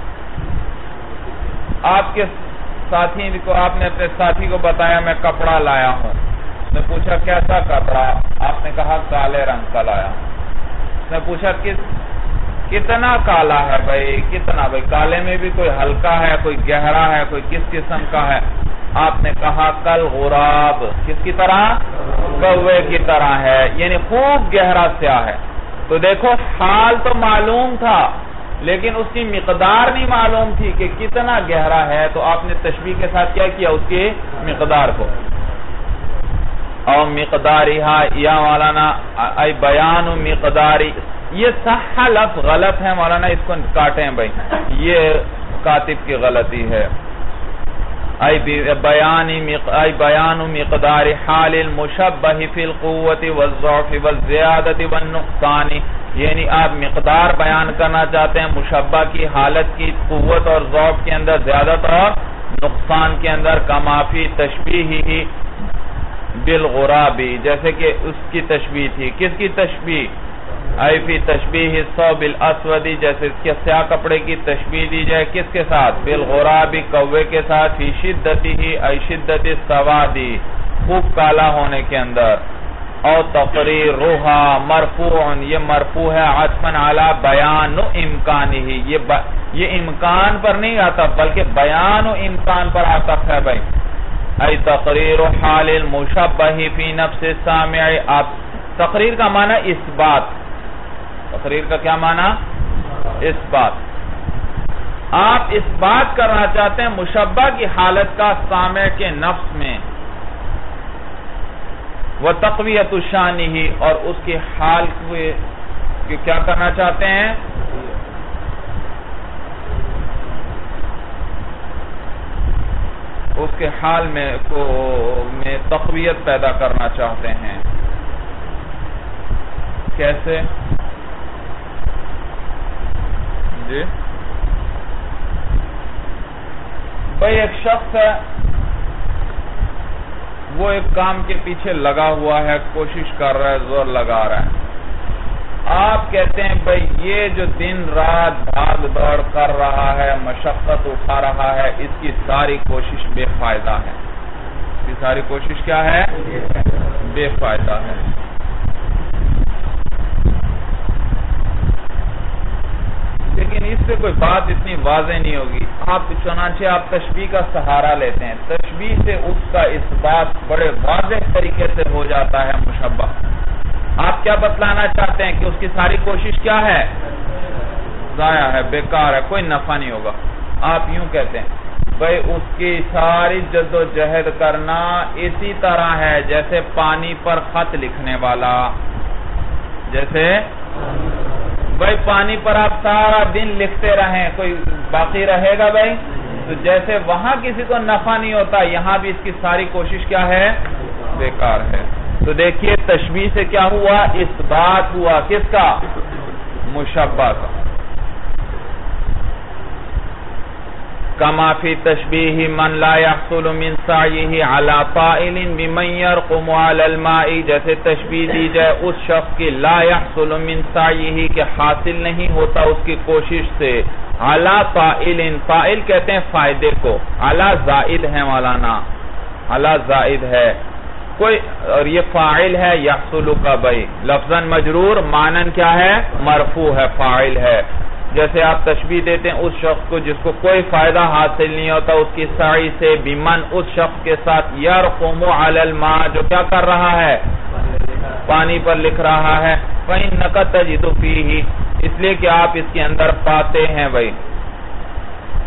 آپ کے ساتھی کو، آپ نے اپنے ساتھی کو بتایا میں کپڑا لایا ہوں، اس نے پوچھا کیسا کپڑا، آپ نے کہا کالے رنگ کا لایا. اس نے پوچھا کتنا کالا ہے بھائی، کتنا بھائی، کالے میں بھی کوئی ہلکا ہے، کوئی گہرا ہے، کوئی کس قسم کا ہے. آپ نے کہا کل غراب، کس کی طرح، کوے کی طرح ہے، یعنی خوب گہرا سیاہ ہے. تو دیکھو حال تو معلوم تھا لیکن اس کی مقدار نہیں معلوم تھی کہ کتنا گہرا ہے، تو آپ نے تشبیہ کے ساتھ کیا کیا، اس کی مقدار کو. اور مقدارہا، یا مولانا ای بیان مقداری، یہ صح لفظ غلط ہے مولانا، اس کو کاٹیں بھائی، یہ کاتب کی غلطی ہے. ای بیان مقدار حال المشبہ فی القوت والضعف والزیادت والنقصان، یعنی آپ مقدار بیان کرنا چاہتے ہیں مشبہ کی حالت کی، قوت اور ضعف کے اندر، زیادت اور نقصان کے اندر. کما فی تشبیہ بالغرابی، جیسے کہ اس کی تشبیہ تھی، کس کی تشبیہ، ای فی تشبیہ الثوب الاسود، جیسے اس کے سیاہ کپڑے کی تشبیہ دی جائے کس کے ساتھ، بالغرابی، کوے کے ساتھ، فی شدتہ ای شدت السواد، خوب کالا ہونے کے اندر. اور تقریرھا مرفوع، یہ مرفوع ہے عطفاً علی بیان امکانہ، یہ امکان پر نہیں آتا بلکہ بیان و امکان پر عطف ہے بھائی. ای تقریر حال المشبہ فی نفس السامع، آپ تقریر کا معنی اثبات، تقریر کا کیا معنی، اثبات. آپ اثبات کرنا چاہتے ہیں مشبہ کی حالت کا سامع کے نفس میں، وتقویت شانہ، اور اس کے حال کو کیا کرنا چاہتے ہیں، اس کے حال میں تقویت پیدا کرنا چاہتے ہیں. کیسے جی بھائی، ایک شخص ہے وہ ایک کام کے پیچھے لگا ہوا ہے، کوشش کر رہا ہے، زور لگا رہا ہے. آپ کہتے ہیں بھائی یہ جو دن رات بھاگ دوڑ کر رہا ہے، مشقت اٹھا رہا ہے، اس کی ساری کوشش بے فائدہ ہے، اس کی ساری کوشش کیا ہے، بے فائدہ ہے. لیکن اس سے کوئی بات اتنی واضح نہیں ہوگی. آپ چنانچہ آپ تشبیہ کا سہارا لیتے ہیں، تشبیہ سے اس کا اثبات بڑے واضح طریقے سے ہو جاتا ہے مشبہ. آپ کیا بتلانا چاہتے ہیں کہ اس کی ساری کوشش کیا ہے، ضائع ہے، بیکار ہے، کوئی نفع نہیں ہوگا. آپ یوں کہتے ہیں بھئی اس کی ساری جد و جہد کرنا اسی طرح ہے جیسے پانی پر خط لکھنے والا، جیسے بھئی پانی پر آپ سارا دن لکھتے رہیں، کوئی باقی رہے گا بھئی؟ تو جیسے وہاں کسی کو نفع نہیں ہوتا، یہاں بھی اس کی ساری کوشش کیا ہے، بیکار ہے. تو دیکھیے تشبیہ سے کیا ہوا، اثبات ہوا، کس کا، مشبہ کا. کما فی تشبیہ من لا يحصل من سعیہ علی طائل بمن یرقم علی الماء، جیسے تشبیہ دی جائے اس شخص کی لا يحصل من سعیہ کہ حاصل نہیں ہوتا اس کی کوشش سے، علی طائل، طائل کہتے ہیں فائدے کو، علی زائد ہے مولانا، علی زائد ہے کوئی، اور یہ فاعل ہے یحصل کا بھائی، لفظاً مجرور، معنن کیا ہے، مرفوع ہے، فاعل ہے. جیسے آپ تشبیہ دیتے ہیں اس شخص کو جس کو کوئی فائدہ حاصل نہیں ہوتا اس کی سعی سے، بمن اس شخص کے ساتھ، یرقم علی الماء جو کیا کر رہا ہے، پانی پر لکھ رہا ہے، فإنک تجد فیہ، اس لیے کہ آپ اس کے اندر پاتے ہیں بھائی،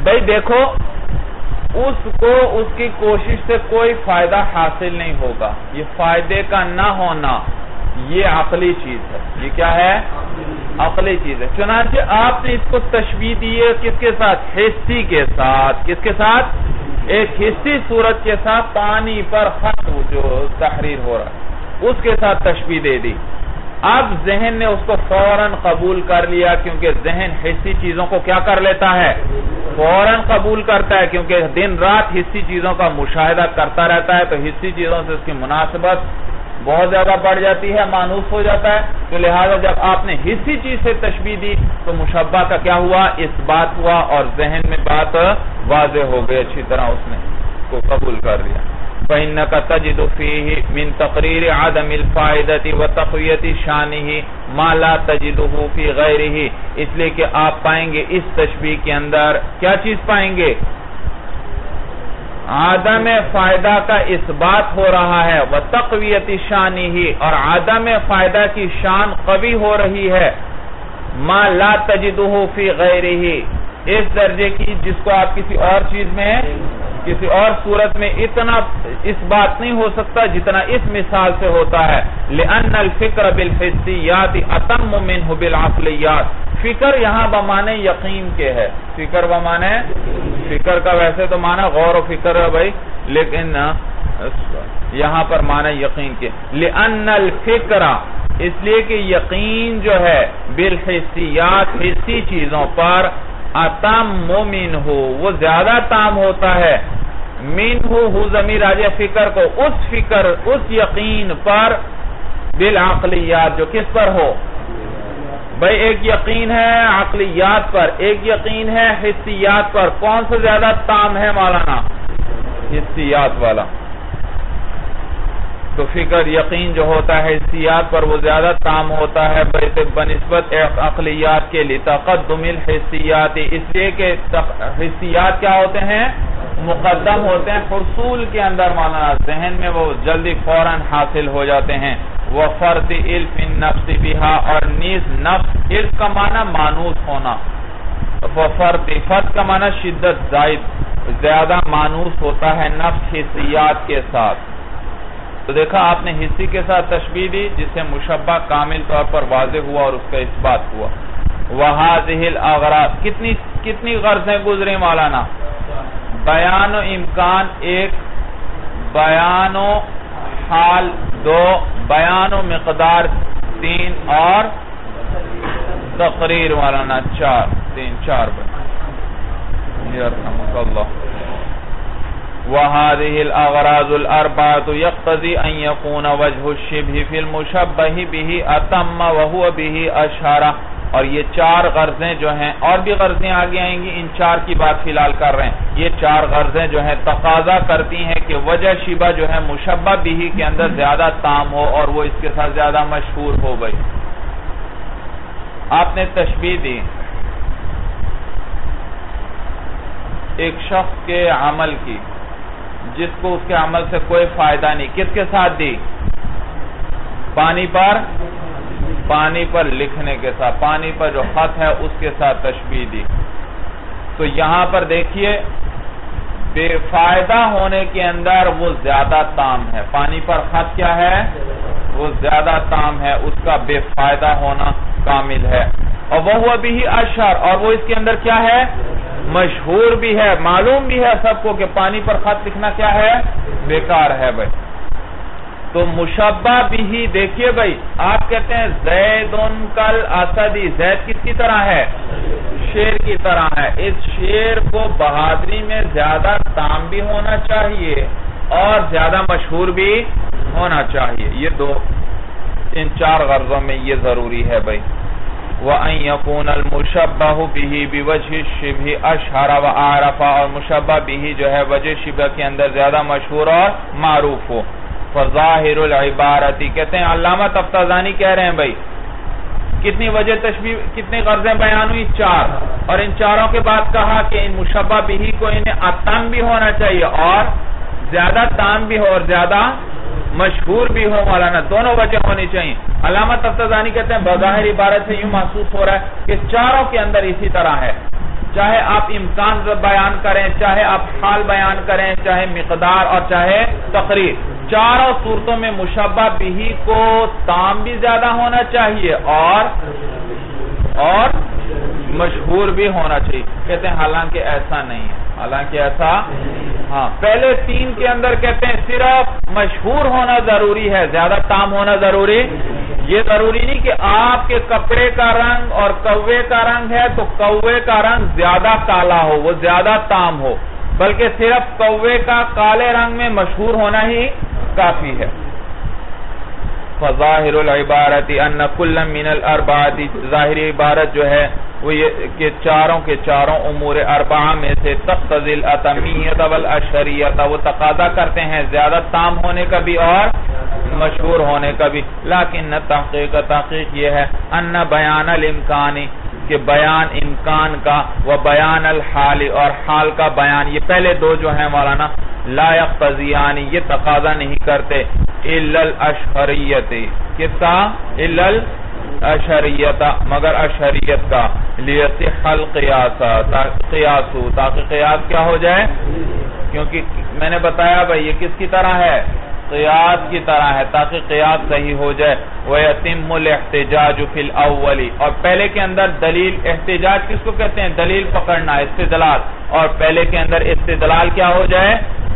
بھائی دیکھو اس کو اس کی کوشش سے کوئی فائدہ حاصل نہیں ہوگا، یہ فائدے کا نہ ہونا یہ عقلی چیز ہے. یہ کیا ہے؟ عقلی چیز ہے. چنانچہ آپ نے اس کو تشبیہ دی ہے کس کے ساتھ؟ حسی کے ساتھ. کس کے ساتھ؟ ایک حسی صورت کے ساتھ، پانی پر خط جو تحریر ہو رہا ہے اس کے ساتھ تشبیہ دے دی. اب ذہن نے اس کو فوراً قبول کر لیا، کیونکہ ذہن حسی چیزوں کو کیا کر لیتا ہے؟ فوراً قبول کرتا ہے، کیونکہ دن رات حسی چیزوں کا مشاہدہ کرتا رہتا ہے، تو حسی چیزوں سے اس کی مناسبت بہت زیادہ بڑھ جاتی ہے، مانوس ہو جاتا ہے. تو لہذا جب آپ نے حسی چیز سے تشبیہ دی تو مشبہ کا کیا ہوا؟ اس بات ہوا، اور ذہن میں بات واضح ہو گئی، اچھی طرح اس نے کو قبول کر لیا. فَإِنَّكَ تَجِدُ فِيهِ مِن تَقْرِيرِ عَدَمِ الْفَائِدَةِ وَتَقْوِيَةِ شَانِهِ مَا لَا تَجِدُهُ فِي غَيْرِهِ. اس لیے کہ آپ پائیں گے اس تشبیہ کے اندر کیا چیز پائیں گے؟ عدم فائدہ کا اس بات ہو رہا ہے، وَتَقْوِيَةِ شَانِهِ، اور عدم فائدہ کی شان قوی ہو رہی ہے، مَا لَا تَجِدُهُ فِي غَيْرِهِ، اس درجے کی جس کو آپ کسی اور چیز میں، کسی اور صورت میں اتنا اس بات نہیں ہو سکتا جتنا اس مثال سے ہوتا ہے. لِأَنَّ الْفِكْرَ بِالْحِسِّيَّاتِ أَتَمُّ مِنْهُ بِالْعَقْلِيَّاتِ. فکر یہاں بمانے یقین کے ہے. فکر بمانے، فکر کا ویسے تو معنی غور و فکر ہے بھائی، لیکن یہاں پر معنی یقین کے. لِأَنَّ الْفِكْرَ، اس لیے کہ یقین جو ہے، بالحسیات، حسی چیزوں پر، اتم منہ، وہ زیادہ تام ہوتا ہے، منہ ہو ضمیر راجع فکر کو، اس فکر، اس یقین پر، بالعقلیات، جو کس پر ہو بھائی؟ ایک یقین ہے عقلیات پر، ایک یقین ہے حسیات پر. کون سے زیادہ تام ہے مولانا؟ حسیات والا. تو فکر، یقین جو ہوتا ہے حسیات پر وہ زیادہ تام ہوتا ہے بنسبت عقلیات کے، لتقدم الحسیات، اس لیے کہ حسیات کیا ہوتے ہیں؟ مقدم ہوتے ہیں حصول کے اندر مولانا، ذہن میں وہ جلدی فوراً حاصل ہو جاتے ہیں. وفرد الف النفس بہا، اور نیز نفس، الف کا معنی مانوس ہونا، وفرد، فرد کا معنی شدت، زیادہ مانوس ہوتا ہے نفس حسیات کے ساتھ. تو دیکھا آپ نے حصی کے ساتھ تشبیہ دی جس سے مشبہ کامل طور پر واضح ہوا اور اس کا اثبات ہوا. وَهَذِهِ الْأَغْرَاض، کتنی غرضیں گزریں مولانا؟ بیان و امکان ایک، بیان و حال دو، بیان و مقدار تین، اور تقریر مولانا چار. چار یرحمک اللہ. وَهَذِهِ الْأَغْرَاضُ الْأَرْبَعَةُ يَقْتَضِي أَنْ يَكُونَ وَجْهُ الشِّبْهِ فِي الْمُشَبَّهِ بِهِ أَتَمَّ وَهُوَ بِهِ أَشْهَرَ. اور یہ چار غرضیں جو ہیں، اور بھی غرضیں آگے آئیں گی، ان چار کی بات فی الحال کر رہے ہیں. یہ چار غرضیں جو ہیں تقاضا کرتی ہیں کہ وجہ شبہ جو ہے مشبہ بہ کے اندر زیادہ تام ہو اور وہ اس کے ساتھ زیادہ مشہور ہو گئی. آپ نے تشبیہ دی ایک شخص کے عمل کی جس کو اس کے عمل سے کوئی فائدہ نہیں، کس کے ساتھ دی؟ پانی پر لکھنے کے ساتھ، پانی پر جو خط ہے اس کے ساتھ تشبیہ دی. تو یہاں پر دیکھیے بے فائدہ ہونے کے اندر وہ زیادہ تام ہے. پانی پر خط کیا ہے؟ وہ زیادہ تام ہے، اس کا بے فائدہ ہونا کامل ہے. اور وہ بھی اشہر، اور وہ اس کے اندر کیا ہے؟ مشہور بھی ہے، معلوم بھی ہے سب کو کہ پانی پر خط لکھنا کیا ہے؟ بیکار ہے بھائی. تو مشبہ بھی دیکھیے بھائی، آپ کہتے ہیں زید کل اسدی، زید کس کی طرح ہے؟ شیر کی طرح ہے. اس شیر کو بہادری میں زیادہ تام بھی ہونا چاہیے اور زیادہ مشہور بھی ہونا چاہیے. یہ دو، ان چار غرضوں میں یہ ضروری ہے بھائی. وَأَن يَكُونَ الْمُشَبَّهُ بِهِ بِوَجْهِ الشِّبْهِ أَشْهَرَ وَأَعْرَفَ، اور مشبہ به جو ہے وجہ شبہ کے اندر زیادہ مشہور اور معروف ہو. فَظَاهِرُ الْعِبَارَةِ، کہتے ہیں علامہ تفتازانی کہہ رہے ہیں بھائی کتنی وجہ تشبیہ، کتنی غرضیں بیان ہوئی؟ چار. اور ان چاروں کے بعد کہا کہ ان مشبہ به کو انہیں اتم بھی ہونا چاہیے اور زیادہ تام بھی ہو اور زیادہ مشہور بھی ہو مولانا، دونوں وجہ ہونی چاہیے. علامہ تفتازانی کہتے ہیں بظاہر عبارت سے یوں محسوس ہو رہا ہے کہ چاروں کے اندر اسی طرح ہے. چاہے آپ امکان بیان کریں، چاہے آپ حال بیان کریں، چاہے مقدار اور چاہے تقریر، چاروں صورتوں میں مشبہ بہ کو تام بھی زیادہ ہونا چاہیے اور مشہور بھی ہونا چاہیے. کہتے ہیں حالانکہ ایسا نہیں ہے، حالانکہ ایسا ہاں پہلے تین کے اندر کہتے ہیں صرف مشہور ہونا ضروری ہے، زیادہ تام ہونا ضروری. یہ ضروری نہیں کہ آپ کے کپڑے کا رنگ اور کوے کا رنگ ہے تو کوے کا رنگ زیادہ کالا ہو، وہ زیادہ تام ہو، بلکہ صرف کوے کا کالے رنگ میں مشہور ہونا ہی کافی ہے. فظاہر العبارت ان کل من الاربعۃ، ظاہری عبارت جو ہے وہ یہ کہ چاروں کے چاروں امور اربعہ میں سے تقتضی الاتمیۃ والاشہریۃ، وہ تقاضا کرتے ہیں زیادہ تام ہونے کا بھی اور مشہور ہونے کا بھی. لیکن تحقیق یہ ہے ان بیان الامکان، کہ بیان امکان کا، و بیان الحال اور حال کا بیان، یہ پہلے دو جو ہیں مولانا لا یقتضیان، یہ تقاضا نہیں کرتے الا الاشہریۃ، کس کا؟ الا الاشہریۃ، مگر اشہریت کا، لیصح القیاس، تاکہ قیاس کیا ہو جائے، کیونکہ میں نے بتایا بھائی یہ کس کی طرح ہے، قیاس کی طرح ہے، تاکہ قیاس صحیح ہو جائے. وَيَتِمُّ الْاحْتِجَاجُ فِي الْأَوَّلِ، اور پہلے کے اندر دلیل، احتجاج کس کو کہتے ہیں؟ دلیل پکڑنا، استدلال، اور پہلے کے اندر استدلال کیا ہو جائے؟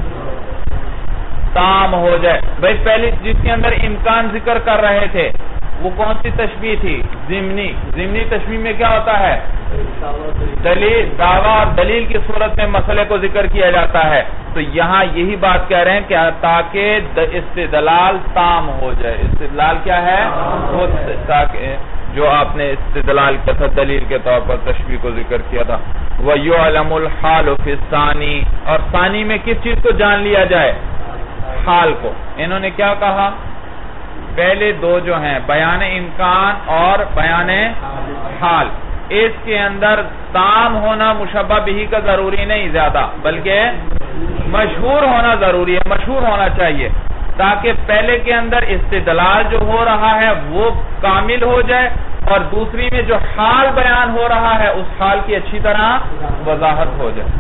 تام ہو جائے. بھائی پہلے جس کے اندر امکان ذکر کر رہے تھے وہ کون سی تشبیہ تھی؟ ضمنی تشبیہ میں کیا ہوتا ہے؟ دلیل، دعویٰ اور دلیل کی صورت میں مسئلے کو ذکر کیا جاتا ہے. تو یہاں یہی بات کہہ رہے ہیں کہ تاکہ استدلال تام ہو جائے. استدلال کیا ہے؟ تاکہ جو آپ نے استدلال کیا تھا دلیل کے طور پر تشبیہ کو ذکر کیا تھا. وَيُعْلَمُ الْحَالُ فِي الثَّانِي، اور ثانی میں کس چیز کو جان لیا جائے؟ حال کو. انہوں نے کیا کہا؟ پہلے دو جو ہیں بیان امکان اور بیان حال، اس کے اندر تام ہونا مشبہ بہ کا ضروری نہیں زیادہ، بلکہ مشہور ہونا ضروری ہے، مشہور ہونا چاہیے، تاکہ پہلے کے اندر استدلال جو ہو رہا ہے وہ کامل ہو جائے اور دوسری میں جو حال بیان ہو رہا ہے اس حال کی اچھی طرح وضاحت ہو جائے.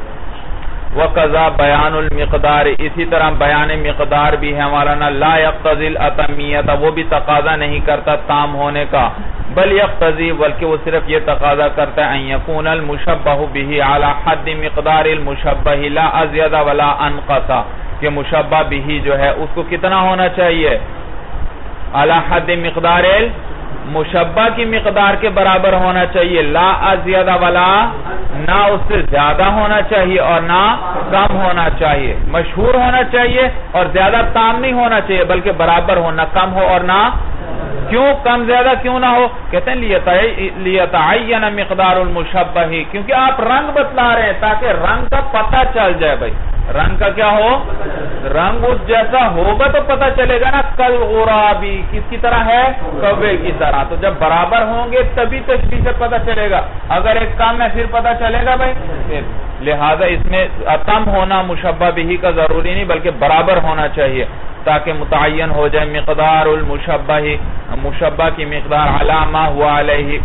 وَقَضَى بَيَانُ الْمِقْدَارِ، اسی طرح بیان مقدار بھی ہے مولانا لا يقتضی الاتمیۃ، وہ بھی تقاضا نہیں کرتا تام ہونے کا، بل یقتضی، بلکہ وہ صرف یہ تقاضا کرتا ہے ان یکون المشبہ بہ علی حد مقدار المشبہ لا ازید ولا انقص، کہ مشبہ بہ جو ہے اس کو کتنا ہونا چاہیے؟ علی حد مقدار مشبہ کی مقدار کے برابر ہونا چاہیے، لا ازید ولا، نہ اس سے زیادہ ہونا چاہیے اور نہ کم ہونا چاہیے، مشہور ہونا چاہیے اور زیادہ تام نہیں ہونا چاہیے بلکہ برابر ہو، نہ کم ہو اور نہ، کیوں کم زیادہ کیوں نہ ہو؟ کہتے ہیں لیتعین مقدار المشبہ، کیونکہ آپ رنگ بتلا رہے ہیں تاکہ رنگ کا پتہ چل جائے. بھائی رنگ کا کیا ہو؟ رنگ اس جیسا ہوگا تو پتہ چلے گا نا. کل غرابی کس کی طرح ہے؟ کوے کی طرح. تو جب برابر ہوں گے تبھی تشبیہ سے پتہ چلے گا، اگر ایک کم ہے پھر پتہ چلے گا بھائی. لہذا اس میں اتم ہونا مشبہ بہ کا ضروری نہیں بلکہ برابر ہونا چاہیے تاکہ متعین ہو جائے مقدار المشبہ، مشبہ کی مقدار علی ما ہوا علیہ،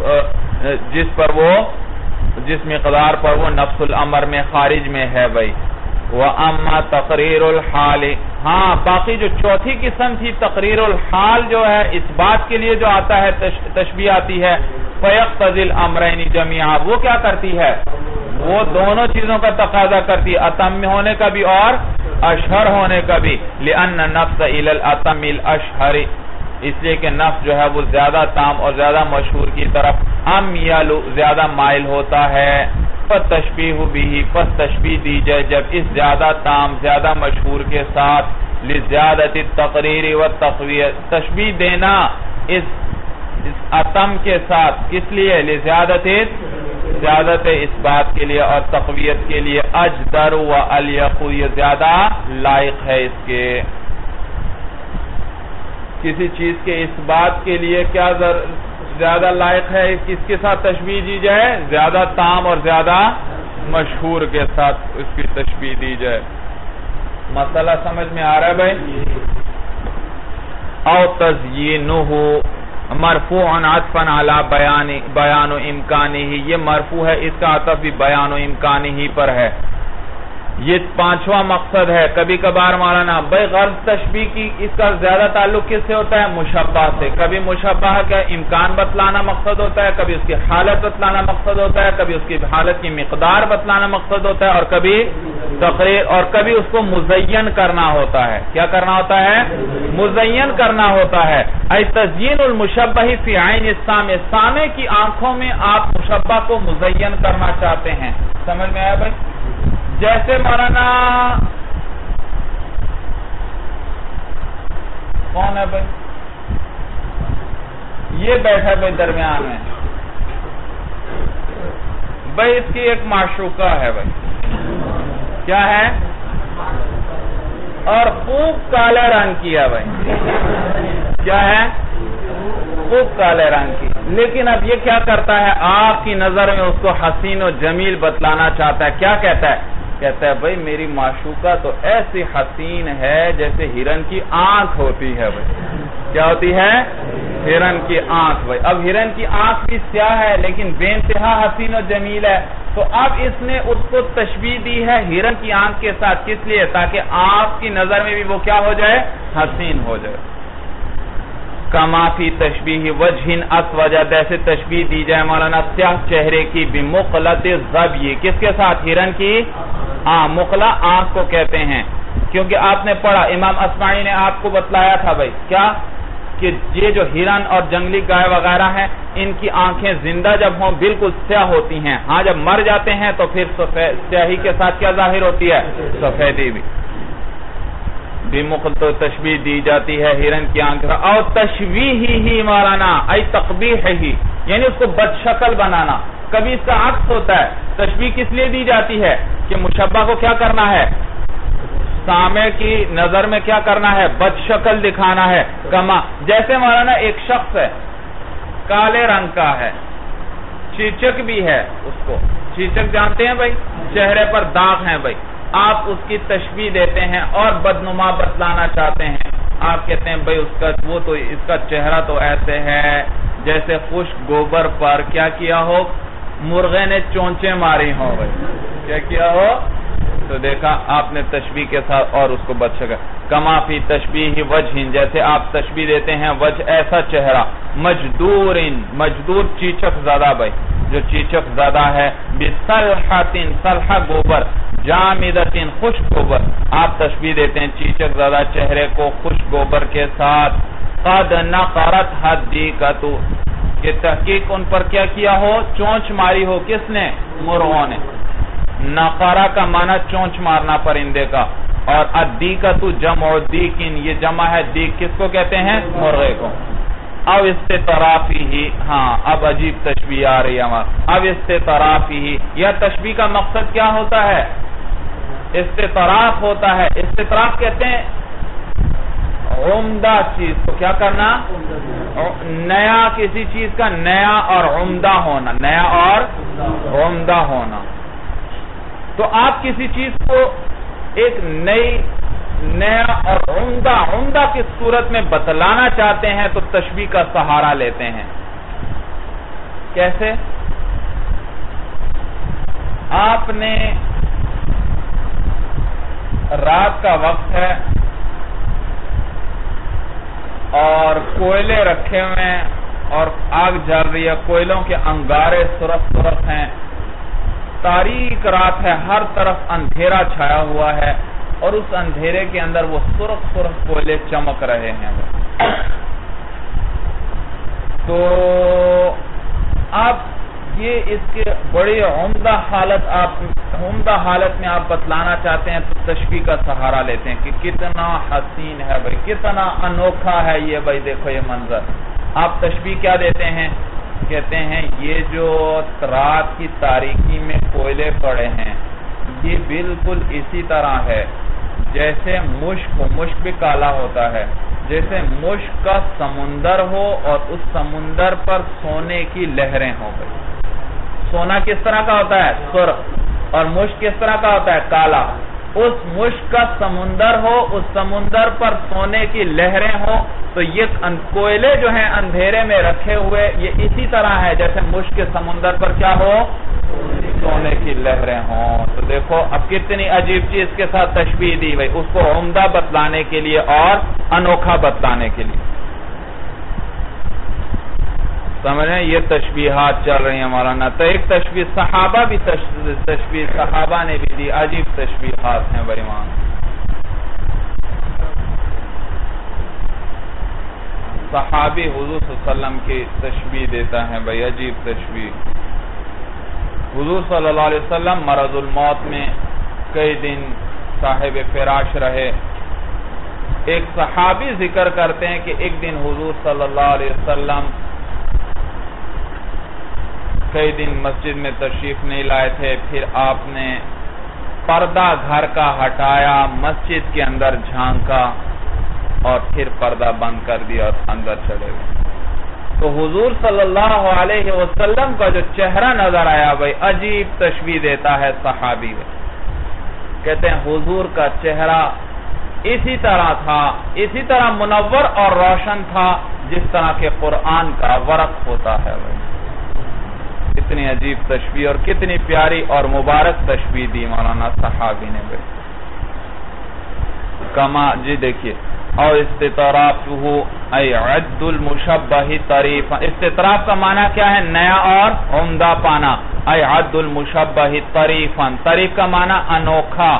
جس مقدار پر وہ نفس الامر میں خارج میں ہے. بھائی وَأَمَّا تَقْرِيرُ الْحَالِ، ہاں باقی جو چوتھی قسم تھی تقریر الحال جو ہے اس بات کے لیے جو آتا ہے تشبیہ آتی ہے، فَيَقْتَضِي الْأَمْرَيْنِ جَمِيعًا، وہ کیا کرتی ہے؟ وہ دونوں چیزوں کا تقاضا کرتی ہے، اتم ہونے کا بھی اور اشہر ہونے کا بھی. لِأَنَّ النَّفْسَ إِلَى الْأَتَمِ الْأَشْهَرِ، اس لیے کہ نفس جو ہے وہ زیادہ تام اور زیادہ مشہور کی طرف امیل، زیادہ مائل ہوتا ہے. فَتَشْبِيهُ بِهِ، پس تشبیہ دی جائے جب اس زیادہ تام زیادہ مشہور کے ساتھ، لِزِيَادَةِ التَّقْرِيرِ وَالتَّقْوِيَةِ، تشبیہ دینا اس اتم کے ساتھ کس لیے؟ لِزِيَادَةِ، زیادت اس بات کے لیے اور تقویت کے لیے، اجدر و الیق، یہ زیادہ لائق ہے اس کے. کسی چیز کے اس بات کے لیے کیا زیادہ لائق ہے کس کے ساتھ تشبیہ دی جائے؟ زیادہ تام اور زیادہ مشہور کے ساتھ اس کی تشبیہ دی جائے. مسئلہ سمجھ میں آ رہا ہے بھائی؟ او تزیینہ، مرفوع عطفا علی بیان و امکانی ہی، یہ مرفوع ہے، اس کا عطف بھی بیان و امکانی ہی پر ہے۔ یہ پانچواں مقصد ہے۔ کبھی کبھار مولانا بھائی غرض تشبیہ کی اس کا زیادہ تعلق کس سے ہوتا ہے؟ مشبہ سے۔ کبھی مشبہ کا امکان بتلانا مقصد ہوتا ہے، کبھی اس کی حالت بتلانا مقصد ہوتا ہے، کبھی اس کی حالت کی مقدار بتلانا مقصد ہوتا ہے، اور کبھی تقریر، اور کبھی اس کو مزین کرنا ہوتا ہے۔ کیا کرنا ہوتا ہے؟ مزین کرنا ہوتا ہے۔ ای تزیین المشبہ فی عین السامع، سامع کی آنکھوں میں آپ مشبہ کو مزین کرنا چاہتے ہیں۔ سمجھ میں آیا بھائی؟ جیسے مولانا کون ہے بھائی؟ یہ بیٹھا بھائی درمیان میں بھائی، اس کی ایک معشوقہ ہے بھائی، کیا ہے؟ اور خوب کالے رنگ کی ہے بھائی، کیا ہے؟ خوب کالے رنگ کی، لیکن اب یہ کیا کرتا ہے؟ آپ کی نظر میں اس کو حسین و جمیل بتلانا چاہتا ہے۔ کیا کہتا ہے؟ کہتا ہے بھائی میری معشوقہ تو ایسی حسین ہے جیسے ہرن کی آنکھ ہوتی ہے بھائی۔ کیا ہوتی ہے؟ ہرن کی آنکھ بھائی۔ اب ہرن کی آنکھ بھی سیاہ ہے لیکن بے انتہا حسین و جمیل ہے، تو اب اس نے اس کو تشبیہ دی ہے ہرن کی آنکھ کے ساتھ، کس لیے؟ تاکہ آپ کی نظر میں بھی وہ کیا ہو جائے؟ حسین ہو جائے۔ کما فی تشبیہ وجہ اسود، جیسے تشبیہ دی جائے مولانا سیاہ چہرے کی بمقلۃ الظبی، کس کے ساتھ؟ ہرن کی مقلہ آنکھ کو کہتے ہیں، کیونکہ آپ نے پڑھا امام اصمعی نے آپ کو بتلایا تھا بھائی کیا کہ یہ جو ہرن اور جنگلی گائے وغیرہ ہیں ان کی آنکھیں زندہ جب ہوں بالکل سیاہ ہوتی ہیں، ہاں جب مر جاتے ہیں تو پھر سیاہی کے ساتھ کیا ظاہر ہوتی ہے؟ سفیدی بھی۔ بمقلۃ تشبیہ دی جاتی ہے ہرن کی آنکھ، اور تشبیہ ہی مولانا ای تقبیح ہی، یعنی اس کو بد شکل بنانا۔ کبھی اس کا عکس ہوتا ہے۔ تشبیہ کس لیے دی جاتی ہے؟ کہ مشبہ کو کیا کرنا ہے؟ سامع کی نظر میں کیا کرنا ہے؟ بد شکل دکھانا ہے۔ کما جیسے مولانا ایک شخص ہے، کالے رنگ کا ہے، چیچک بھی ہے، اس کو چیچک جانتے ہیں بھائی، چہرے پر داغ ہیں بھائی، آپ اس کی تشبیہ دیتے ہیں اور بدنما بتلانا چاہتے ہیں۔ آپ کہتے ہیں بھائی اس کا چہرہ تو ایسے ہے جیسے خشک گوبر پر کیا کیا ہو؟ مرغے نے چونچے ماری ہو بھائی، کیا کیا ہو؟ تو دیکھا آپ نے تشبیہ کے ساتھ اور اس کو بد شکل۔ کما فی تشبیہ وجہ، جیسے آپ تشبیہ دیتے ہیں وجہ ایسا چہرہ، مجدور چیچک زدہ بھائی، جو چیچک زدہ ہے، بصلحۃ صلحہ گوبر، جامدۃ خشک گوبر، آپ تشبیہ دیتے ہیں چیچک زدہ چہرے کو خشک گوبر کے ساتھ۔ قد نقرت حدیقۃ، کہ تحقیق ان پر کیا ہو؟ چونچ ماری ہو۔ کس نے؟ مرغوں نے۔ نقرہ کا معنی چونچ مارنا پرندے کا، اور الدیقۃ جمع دیقن، یہ جمع ہے دیق، کس کو کہتے ہیں؟ مرغے کو۔ اب استطرافی ہی، ہاں اب عجیب تشبیہ آ رہی ہے ہمارا۔ اب استطرافی ہی، یہ تشبیہ کا مقصد کیا ہوتا ہے؟ استطراف ہوتا ہے۔ استطراف کہتے ہیں عمدہ چیز کو کیا کرنا؟ نیا، کسی چیز کا نیا اور عمدہ ہونا، نیا اور عمدہ ہونا۔ تو آپ کسی چیز کو ایک نیا اور عمدہ کی صورت میں بتلانا چاہتے ہیں تو تشبیہ کا سہارا لیتے ہیں۔ کیسے؟ آپ نے رات کا وقت ہے اور کوئلے رکھے ہوئے ہیں اور آگ جل رہی ہے، کوئلوں کے انگارے سرخ ہیں، تاریک رات ہے، ہر طرف اندھیرا چھایا ہوا ہے، اور اس اندھیرے کے اندر وہ سرخ کوئلے چمک رہے ہیں۔ تو آپ یہ اس کے بڑی عمدہ حالت میں آپ بتلانا چاہتے ہیں تو تشبیہ کا سہارا لیتے ہیں کہ کتنا حسین ہے بھائی، کتنا انوکھا ہے یہ بھائی، دیکھو یہ منظر۔ آپ تشبیہ کیا دیتے ہیں؟ کہتے ہیں یہ جو رات کی تاریکی میں کوئلے پڑے ہیں یہ بالکل اسی طرح ہے جیسے مشک بھی کالا ہوتا ہے، جیسے مشک کا سمندر ہو اور اس سمندر پر سونے کی لہریں ہو گئی۔ سونا کس طرح کا ہوتا ہے؟ سرخ، اور مشک کس طرح کا ہوتا ہے؟ کالا۔ اس مشک کا سمندر ہو، اس سمندر پر سونے کی لہریں ہو، تو یہ کوئلے جو ہیں اندھیرے میں رکھے ہوئے یہ اسی طرح ہے جیسے مشک کے سمندر پر کیا ہو؟ سونے کی لہریں ہوں. تو دیکھو اب کتنی عجیب چیز کے ساتھ تشبیہ دی بھائی، اس کو عمدہ بتلانے کے لیے اور انوکھا بتلانے کے لیے. سمجھ رہے ہیں؟ یہ تشبیہات چل رہی ہیں مولانا. تو ایک تشبیہ صحابہ بھی تشبیہ صحابہ نے بھی دی، عجیب تشبیہات ہیں بھائی وہاں. صحابی حضور صلی اللہ علیہ وسلم کی تشبیہ دیتا ہے بھائی، عجیب تشبیہ. حضور صلی اللہ علیہ وسلم مرض الموت میں کئی دن صاحب فراش رہے. ایک صحابی ذکر کرتے ہیں کہ ایک دن حضور صلی اللہ علیہ وسلم کئی دن مسجد میں تشریف نہیں لائے تھے، پھر آپ نے پردہ گھر کا ہٹایا، مسجد کے اندر جھانکا اور پھر پردہ بند کر دیا اور اندر چلے گئے. تو حضور صلی اللہ علیہ وسلم کا جو چہرہ نظر آیا بھائی، عجیب تشبیہ دیتا ہے صحابی. کہتے ہیں حضور کا چہرہ اسی طرح تھا، اسی طرح منور اور روشن تھا جس طرح کہ قرآن کا ورق ہوتا ہے بھائی. کتنی عجیب تشبیہ اور کتنی پیاری اور مبارک تشبیہ دی مولانا صحابی نے بھائی. کما جی دیکھیے، اور استطرافہ ای عد المشبہ طریفا. استطراف کا معنی کیا ہے؟ نیا اور عمدہ پانا. ای عد المشبہ طریفا، طریف کا معنی انوکھا.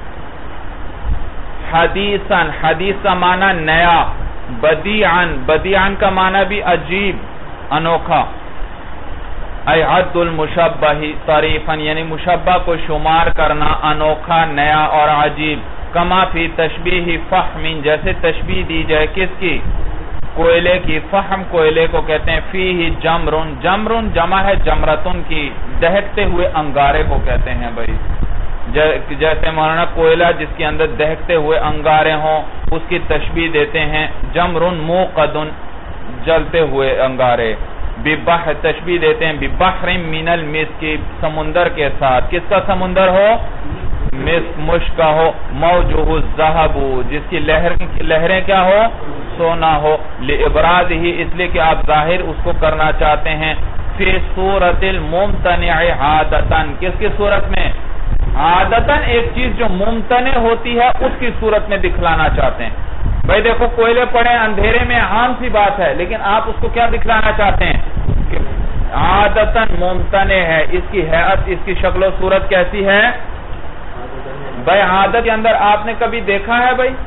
حدیثا، حدیث کا معنی نیا. بدیعا، بدیعا کا معنی بھی عجیب، انوکھا. ای عد المشبہ طریفا یعنی مشبہ کو شمار کرنا انوکھا، نیا اور عجیب. کما فی تشبیہ فحم، جیسے تشبیہ دی جائے کس کی؟ کوئلے کی. فحم کوئلے کو کہتے ہیں. فیہ جمرن، جمرن جمع ہے جمرتن کی، دہکتے ہوئے انگارے کو کہتے ہیں بھائی. جیسے مولانا کوئلہ جس کے اندر دہکتے ہوئے انگارے ہوں اس کی تشبیہ دیتے ہیں جمرن موقدن، جلتے ہوئے انگارے. ببحر، تشبیہ دیتے ہیں ببحر من المسک، سمندر کے ساتھ. کس کا سمندر ہو؟ مشک کا ہو. موجہ الذہب، جس کی لہریں کیا ہو؟ سونا ہو. لابراز ہی، اس لیے کہ آپ ظاہر اس کو کرنا چاہتے ہیں. فی صورت الممتنع عادتاً، کس کی صورت میں؟ عادتاً ایک چیز جو ممتنع ہوتی ہے اس کی صورت میں دکھلانا چاہتے ہیں. بھائی دیکھو کوئلے پڑے اندھیرے میں عام سی بات ہے، لیکن آپ اس کو کیا دکھلانا چاہتے ہیں؟ کہ عادتاً ممتنع ہے. اس کی حیات، اس کی شکل و صورت کیسی ہے؟ بھائی عادت کے اندر آپ نے کبھی دیکھا ہے بھائی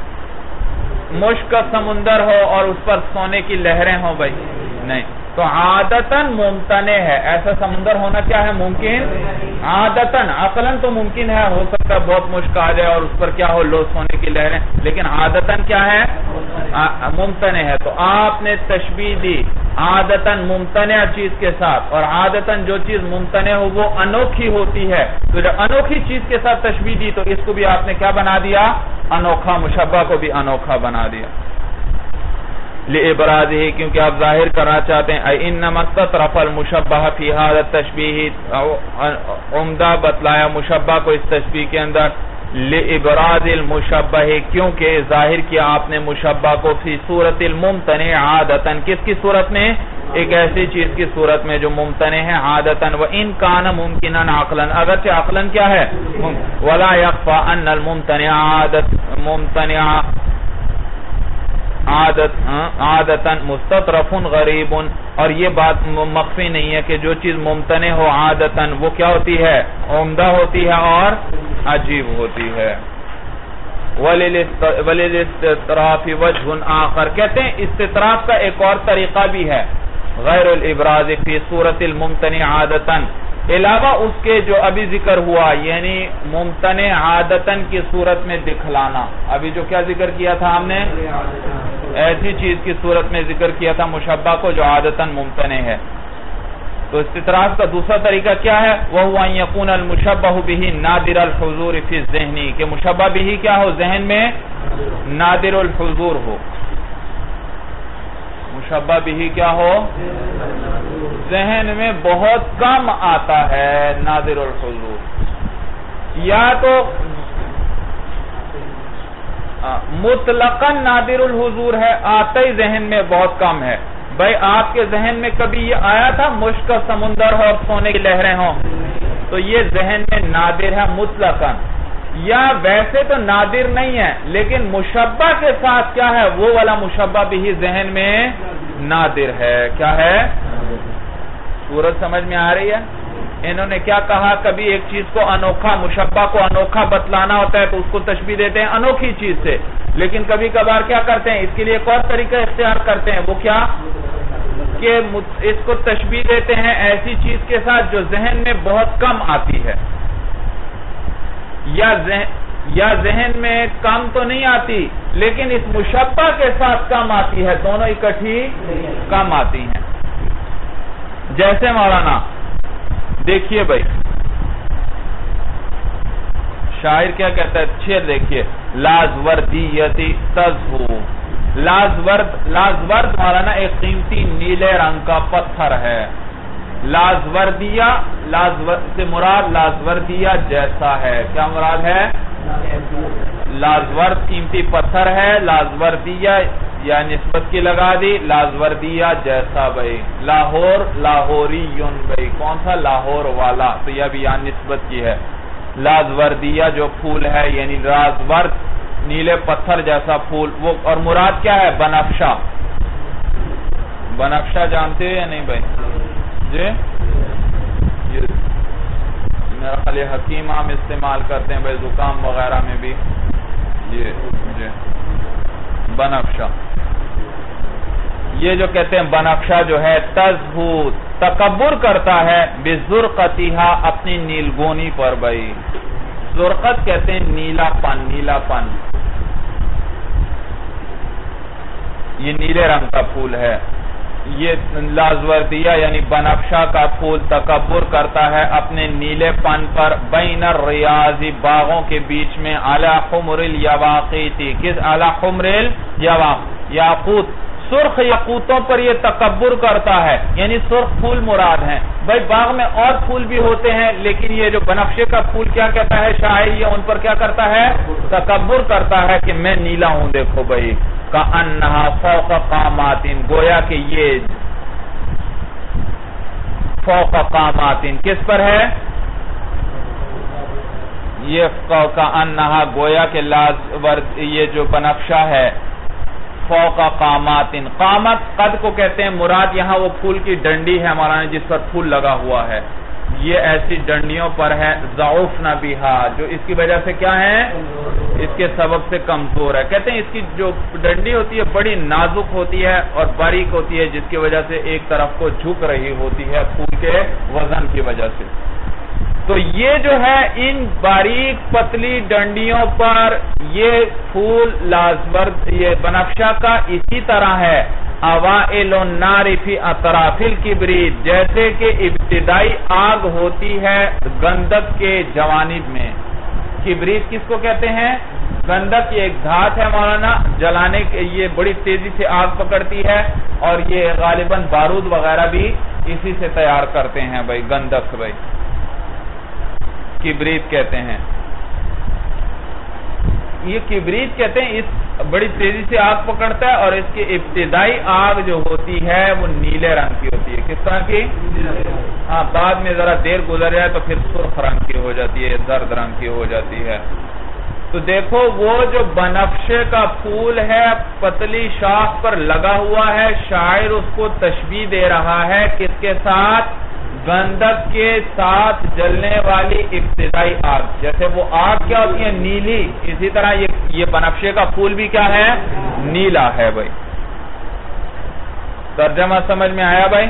مشک کا سمندر ہو اور اس پر سونے کی لہریں ہوں؟ بھائی نہیں. تو عادتاً ممتنع ہے. ایسا سمندر ہونا کیا ہے؟ ممکن. عادتاً، عقلاً تو ممکن ہے، ہو سکتا ہے بہت مشک آ جائے اور اس پر کیا ہو؟ لو سونے کی لہریں. لیکن عادتاً کیا ہے؟ ممتنع ہے. تو آپ نے تشبیہ دی عادتاً ممتنع چیز کے ساتھ، اور عادتاً جو چیز ممتنع ہو وہ انوکھی ہوتی ہے. تو جب انوکھی چیز کے ساتھ تشبیہ دی تو اس کو بھی آپ نے کیا بنا دیا؟ انوکھا. مشبہ کو بھی انوکھا بنا دیا. لِعِبْرَازِهِ، کیونکہ آپ ظاہر کرنا چاہتے ہیں. اِنَّمَا اسْتَطْرَفَ الْمُشَبَّهَ فِي هَذَا التَّشْبِيهِ، عمدہ بتلایا مشبہ کو اس تشبیہ کے اندر. لِعِبْرَازِ الْمُشَبَّهِ، کیونکہ ظاہر کیا آپ نے مشبہ کو فی صورت الممتنع عادتاً، کس کی صورت میں؟ ایک ایسی چیز کی صورت میں جو ممتنع ہے عادتاً. وَإِن كَانَ مُمْكِنًا عَقْلًا، اگرچہ عقلاً کیا ہے؟ وَلَا يَخْفَى أَنَّ الْمُمْتَنِعَ ممتنع عادتاً مستطرف غریب، اور یہ بات مخفی نہیں ہے کہ جو چیز ممتنع ہو عادتاً وہ کیا ہوتی ہے؟ عمدہ ہوتی ہے اور عجیب ہوتی ہے. وَلِلِسْتِطْرَافِ وَجْهٌ آخر، کہتے ہیں استطراف کا ایک اور طریقہ بھی ہے. غیر الابراز فی صورت الممتنع عادتاً، علاوہ اس کے جو ابھی ذکر ہوا، یعنی ممتنع عادتاً کی صورت میں دکھلانا. ابھی جو کیا ذکر کیا تھا ہم نے؟ ایسی چیز کی صورت میں ذکر کیا تھا مشبہ کو جو عادتاً ممتنع ہے. تو استطراف کا دوسرا طریقہ کیا ہے؟ وَهُوَ أَن يَكُونَ الْمُشَبَّهُ بِهِ نَادِرَ الْحُضُورِ فِي الذِّهْنِ، کہ مشبہ بِهِ کیا ہو؟ ذہن میں نادر الحضور ہو. مشبہ بِهِ کیا ہو؟ ذہن میں بہت کم آتا ہے نادر الحضور. یا تو مطلقاً نادر الحضور ہے، آتا ہی ذہن میں بہت کم ہے. بھائی آپ کے ذہن میں کبھی یہ آیا تھا مشک کا سمندر ہو اور سونے کی لہریں ہوں؟ تو یہ ذہن میں نادر ہے مطلقاً. یا ویسے تو نادر نہیں ہے لیکن مشبہ کے ساتھ کیا ہے، وہ والا مشبہ بھی ذہن میں نادر ہے. کیا ہے؟ صورت سمجھ میں آ رہی ہے؟ انہوں نے کیا کہا، کبھی ایک چیز کو انوکھا، مشبہ کو انوکھا بتلانا ہوتا ہے تو اس کو تشبیہ دیتے ہیں انوکھی چیز سے، لیکن کبھی کبھار کیا کرتے ہیں، اس کے لیے ایک اور طریقہ اختیار کرتے ہیں. وہ کیا کہ اس کو تشبیہ دیتے ہیں ایسی چیز کے ساتھ جو ذہن میں بہت کم آتی ہے، یا ذہن میں کم تو نہیں آتی لیکن اس مشبہ کے ساتھ کم آتی ہے، دونوں اکٹھی کم آتی ہیں. جیسے مولانا دیکھیے بھائی شاعر کیا کہتا ہے، شعر دیکھیے، لازوردیتی تزہو. لازورد مولانا ایک قیمتی نیلے رنگ کا پتھر ہے. لازوردیہ، سے مراد لازوردیہ جیسا ہے. کیا مراد ہے؟ لازورد قیمتی پتھر ہے، لازوردیہ یا نسبت کی لگا دی، لازوردیہ جیسا. بھائی لاہور، لاہوریون، بھائی کون سا؟ لاہور والا. تو یہ بھی یہاں نسبت کی ہے. لازوردیہ جو پھول ہے یعنی لازورد نیلے پتھر جیسا پھول، وہ اور مراد کیا ہے؟ بنفشہ. بنفشہ جانتے ہیں یا نہیں بھائی؟ جی میرا خیال حکیم عام استعمال کرتے ہیں بھائی زکام وغیرہ میں بھی. جی بنفشہ، یہ جو کہتے ہیں بنفشہ جو ہے، تزہو تکبر کرتا ہے، بزرقتہا اپنی نیلگونی پر. بھائی زرقت کہتے ہیں نیلا پن، نیلا پن. یہ نیلے رنگ کا پھول ہے. یہ لازوردیہ یعنی بنفشہ کا پھول تکبر کرتا ہے اپنے نیلے پن پر، بین الریاض باغوں کے بیچ میں، علی حمر الیواقیتی، کس علی حمر الیاقوت، سرخ یاقوتوں پر یہ تکبر کرتا ہے، یعنی سرخ پھول مراد ہیں. بھائی باغ میں اور پھول بھی ہوتے ہیں لیکن یہ جو بنفشے کا پھول کیا کہتا ہے شاعر، یہ ان پر کیا کرتا ہے؟ تکبر کرتا ہے کہ میں نیلا ہوں. دیکھو بھائی کأنہا فوق قامات، گویا کہ یہ فوق قامات کس پر ہے؟ یہ کأنہا گویا کہ یہ جو بنفشہ ہے فوق قامات. قامت قد کو کہتے ہیں، مراد یہاں وہ پھول کی ڈنڈی ہے مولانا جس پر پھول لگا ہوا ہے. یہ ایسی ڈنڈیوں پر ہے، ضعفنا بہا، جو اس کی وجہ سے کیا ہے؟ اس کے سبب سے کمزور ہے. کہتے ہیں اس کی جو ڈنڈی ہوتی ہے بڑی نازک ہوتی ہے اور باریک ہوتی ہے، جس کی وجہ سے ایک طرف کو جھک رہی ہوتی ہے پھول کے وزن کی وجہ سے. تو یہ جو ہے ان باریک پتلی ڈنڈیوں پر یہ پھول لازورد، یہ بنفشہ کا اسی طرح ہے. اوائل النار فی اطراف الکبریت، جیسے کہ ابتدائی آگ ہوتی ہے گندک کے جوانب میں. کبریت کس کو کہتے ہیں؟ گندک. یہ ایک دھات ہے مولانا، جلانے کے یہ بڑی تیزی سے آگ پکڑتی ہے اور یہ غالباً بارود وغیرہ بھی اسی سے تیار کرتے ہیں. بھائی گندک بھائی کبریت کہتے ہیں. یہ کبریت کہتے ہیں، اس بڑی تیزی سے آگ پکڑتا ہے اور اس کی ابتدائی آگ جو ہوتی ہے وہ نیلے رنگ کی ہوتی ہے. کس طرح کی؟ ہاں بعد میں ذرا دیر گزر جائے تو پھر سرخ رنگ کی ہو جاتی ہے، زرد رنگ کی ہو جاتی ہے. تو دیکھو وہ جو بنفشے کا پھول ہے پتلی شاخ پر لگا ہوا ہے، شاعر اس کو تشبیہ دے رہا ہے کس کے ساتھ؟ گندک کے ساتھ جلنے والی ابتدائی آگ. جیسے وہ آگ کیا ہوتی ہے؟ نیلی. اسی طرح یہ بنفشے کا پھول بھی کیا ہے؟ نیلا ہے. بھائی ترجمہ سمجھ میں آیا بھائی؟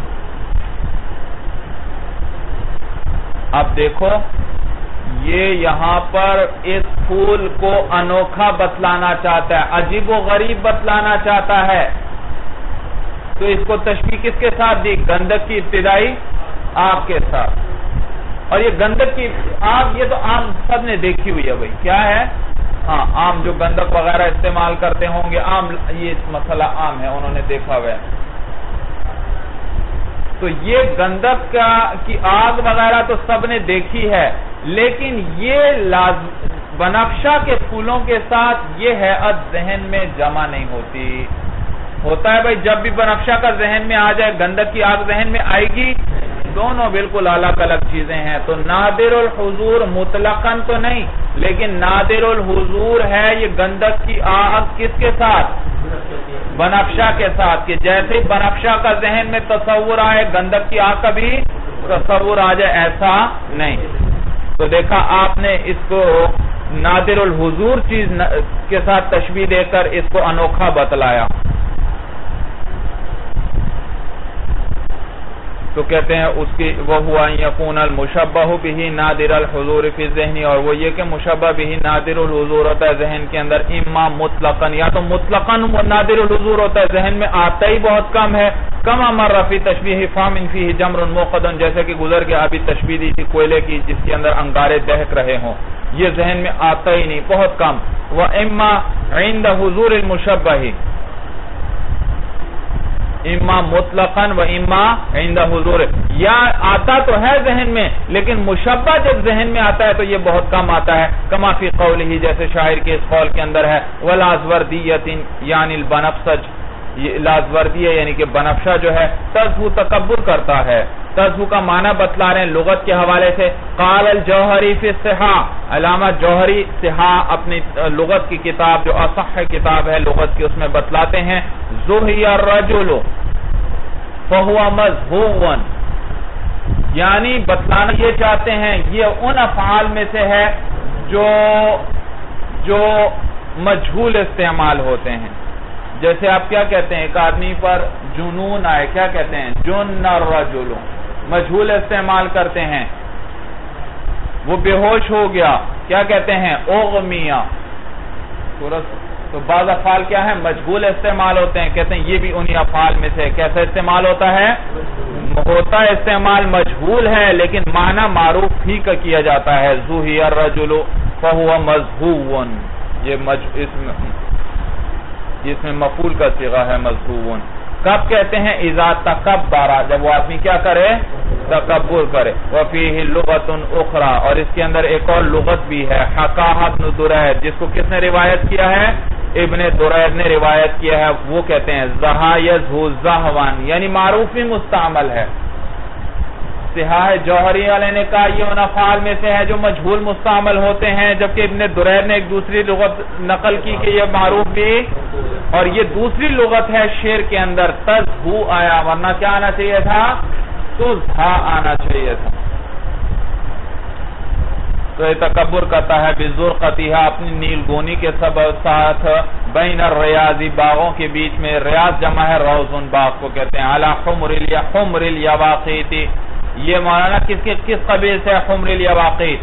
اب دیکھو یہ یہاں پر اس پھول کو انوکھا بتلانا چاہتا ہے، عجیب و غریب بتلانا چاہتا ہے. تو اس کو تشبیہ کس کے ساتھ دی؟ گندک کی ابتدائی آگ کے ساتھ. اور یہ گندک کی آگ یہ تو عام سب نے دیکھی ہوئی ہے. بھائی کیا ہے؟ ہاں عام جو گندک وغیرہ استعمال کرتے ہوں گے، عام یہ مسئلہ عام ہے، انہوں نے دیکھا ہوا ہے. تو یہ گندک کی آگ وغیرہ تو سب نے دیکھی ہے، لیکن یہ بنفشہ کے پھولوں کے ساتھ یہ حیات ذہن میں جمع نہیں ہوتی. ہوتا ہے بھائی جب بھی بنفشہ کا ذہن میں آ جائے گندک کی آگ ذہن میں آئے گی. دونوں بالکل الگ الگ چیزیں ہیں. تو نادر الحضور مطلقاً تو نہیں لیکن نادر الحضور ہے یہ گندک کی آگ کس کے ساتھ؟ بنفشہ کے ساتھ. کہ جیسے بنفشہ کا ذہن میں تصور آئے گندک کی آگ کا بھی تصور آ جائے ایسا نہیں. تو دیکھا آپ نے اس کو نادر الحضور چیز کے ساتھ تشبیہ دے کر اس کو انوکھا بتلایا. تو کہتے ہیں اس کی وہ ہوا یکون المشبہ بہ نادر الحضور فی الذہن، اور وہ یہ کہ مشبہ بہ نادر الحضور ہوتا ہے ذہن کے اندر اما مطلقاً، یا تو مطلقاً نادر الحضور ہوتا ہے ذہن میں آتا ہی بہت کم ہے. کما مر فی تشبیہ فام فیہ جمر موقد، جیسے کہ گزر گیا ابھی تشبیہ دی تھی کوئلے کی جس کے اندر انگارے دہک رہے ہوں، یہ ذہن میں آتا ہی نہیں بہت کم. واما عند حضور المشبہ اما مطلقاً و اما عند حضور، یا آتا تو ہے ذہن میں لیکن مشبہ جب ذہن میں آتا ہے تو یہ بہت کم آتا ہے. کما فی قولہ، جیسے شاعر کے اس قول کے اندر ہے وَلَازْوَرْدِيَّةٍ یعنی البنفسج، لازوردیہ یعنی کہ بنفشہ جو ہے تزہو تکبر کرتا ہے. تزہو کا معنی بتلا رہے ہیں لغت کے حوالے سے. قال الجوہری فی الصحاح، علامہ جوہری صحاح اپنی لغت کی کتاب جو اصح کتاب ہے لغت کی اس میں بتلاتے ہیں زہی الرجل فہو مذہو، یعنی بتلانا یہ چاہتے ہیں یہ ان افعال میں سے ہے جو مجہول استعمال ہوتے ہیں. جیسے آپ کیا کہتے ہیں ایک آدمی پر جنون آئے کیا کہتے ہیں جن الرجل، مجہول استعمال کرتے ہیں. وہ بے ہوش ہو گیا کیا کہتے ہیں اغمیہ. تو بعض افعال کیا ہے مجہول استعمال ہوتے ہیں، کہتے ہیں یہ بھی انہی افعال میں سے. کیسا استعمال ہوتا ہے؟ ہوتا استعمال مجہول ہے لیکن معنی معروف ہی کا کیا جاتا ہے. زہی الرجل فہو مذہو، یہ اس میں مفعول کا صیغہ ہے مذہو. کب کہتے ہیں اذا تکبر، جب وہ آدمی کیا کرے تکبر کرے. وفیہ لغت اخرى، اور اس کے اندر ایک اور لغت بھی ہے حکاہ ابن درید، جس کو کس نے روایت کیا ہے؟ ابن درید نے روایت کیا ہے. وہ کہتے ہیں زہا یزہو زہوان، یعنی معروف ہی مستعمل ہے. صحاح جوہری والے نے کہا یہ ان افعال میں سے ہے جو مجہول مستعمل ہوتے ہیں، جبکہ ابن درید نے ایک دوسری لغت نقل کی کہ یہ معروف بھی، اور یہ دوسری لغت ہے شعر کے اندر تزہو آیا، ورنہ کیا آنا چاہیے تھا؟ تزہا آنا چاہیے تھا. تو یہ تکبر کرتا ہے بزرقتها، اپنی نیل گونی کے ساتھ بین الریاض، باغوں کے بیچ میں. ریاض جمع ہے روزن، باغ کو کہتے ہیں. علی حمر الیواقیت، یہ مولانا کس قبیل سے حمر الیواقیت؟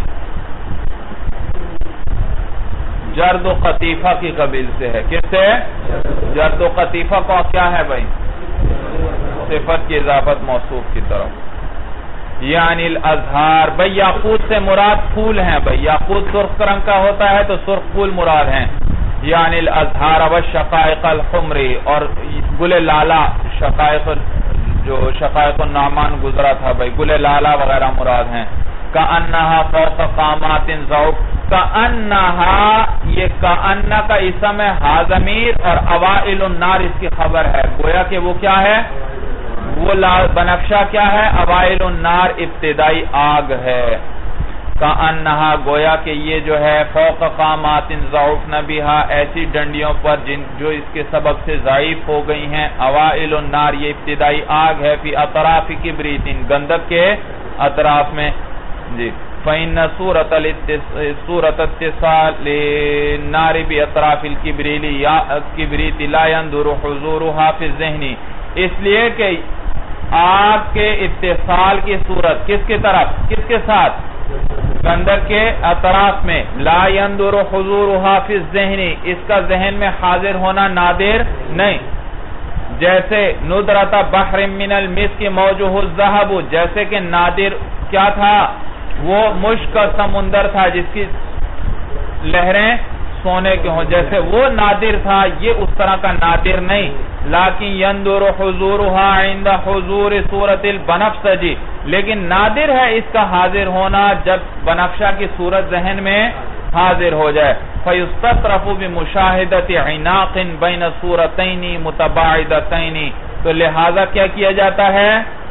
جرد و قطیفہ کی قبیل سے ہے. کس سے؟ جرد و قطیفہ کو کیا ہے بھائی؟ صفت کی اضافت موصوف کی طرف. یعنی الازہار، بھائی یاقوت سے مراد پھول ہیں. بھائی یاقوت سرخ رنگ کا ہوتا ہے تو سرخ پھول مراد ہیں. یعنی الازہار والشقائق الحمر، اور گل لالا، شقائق جو شقائق النعمان گزرا تھا بھائی گل لالا وغیرہ مراد ہیں. کأنہا فوق قامات ضعف، کأنہا، یہ کأنہ کا اسم ہے ہا ضمیر، اور اوائل النار اس کی خبر ہے. گویا کہ وہ کیا ہے؟ وہ بنفشہ کیا ہے؟ اوائل النار ابتدائی آگ ہے. کأنہا، گویا کہ یہ جو ہے فوق قامات ضعفن بہا، ایسی ڈنڈیوں پر جو اس کے سبب سے ضعیف ہو گئی ہیں. اوائل النار، یہ ابتدائی آگ ہے. فی اطراف کبریت، گندک کے اطراف میں. جی فإن صورت اتصال النار بأطراف الكبریت لا يندر حضورها في الذہن، اس لیے کہ آگ کے اتصال کی صورت کس کی طرف، کس کے ساتھ؟ گندک کے اطراف میں. لا يندر حضورها في الذہن، اس کا ذہن میں حاضر ہونا نادر نہیں. جیسے ندرت بحر من المسک موجہ الذہب، جیسے کہ نادر کیا تھا؟ وہ مشک کا سمندر تھا جس کی لہریں سونے کے ہوں، جیسے وہ نادر تھا یہ اس طرح کا نادر نہیں. لیکن یندر حضورها عند حضور صورت البنفسج، لیکن نادر ہے اس کا حاضر ہونا جب بنفشہ کی صورت ذہن میں حاضر ہو جائے. فَيُسْتَطْرَفُ بِمُشَاهِدَةِ عِنَاقٍ بَيْنَ صُورَتَيْنِ مُتَبَاعِدَتَيْنِ. تو لہذا کیا کیا جاتا ہے؟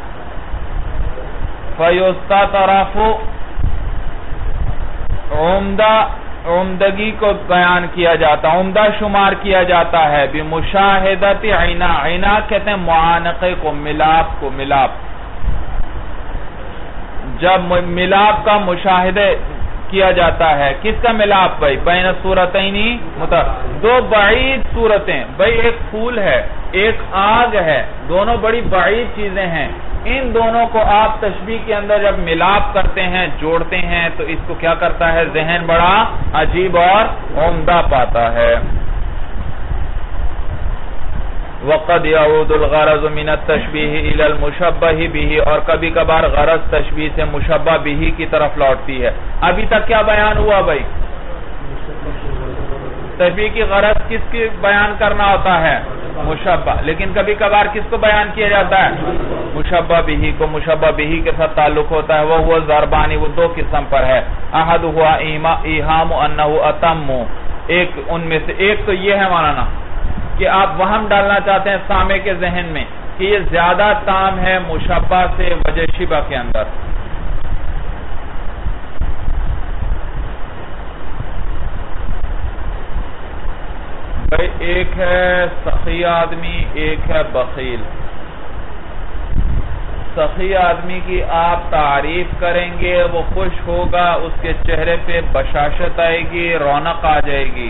فَيُسْتَطْرَفُ عمدگی کو بیان کیا جاتا، عمدہ شمار کیا جاتا ہے. بِمُشَاهِدَةِ عِنَاق. عِنَاق کہتے ہیں معانقے کو، ملاپ کو. ملاپ جب ملاپ کا مشاہدہ کیا جاتا ہے. کس کا ملاپ بھائی؟ بین صورتینی دو بعید صورتیں. بھائی ایک پھول ہے، ایک آگ ہے، دونوں بڑی بعید چیزیں ہیں. ان دونوں کو آپ تشبیہ کے اندر جب ملاپ کرتے ہیں، جوڑتے ہیں، تو اس کو کیا کرتا ہے؟ ذہن بڑا عجیب اور عمدہ پاتا ہے. وقد يعود الغرض من التشبیہ الى المشبہ به. اور کبھی کبھار غرض تشبیہ سے مشبہ به کی طرف لوٹتی ہے. ابھی تک کیا بیان ہوا بھائی؟ تشبیہ کی غرض کس کی بیان کرنا ہوتا ہے؟ مشبہ. لیکن کبھی کبھار کس کو بیان کیا جاتا ہے؟ مشبہ به کو. مشبہ به کے ساتھ تعلق ہوتا ہے. وہ ضربانی، وہ دو قسم پر ہے. احد ہوا ایہام انہ اتم. ایک ان میں سے ایک تو یہ ہے مولانا کہ آپ وہم ڈالنا چاہتے ہیں سامع کے ذہن میں کہ یہ زیادہ تام ہے مشبہ سے وجہ شبہ کے اندر. بھائی ایک ہے سخی آدمی، ایک ہے بخیل. سخی آدمی کی آپ تعریف کریں گے، وہ خوش ہوگا، اس کے چہرے پہ بشاشت آئے گی، رونق آ جائے گی.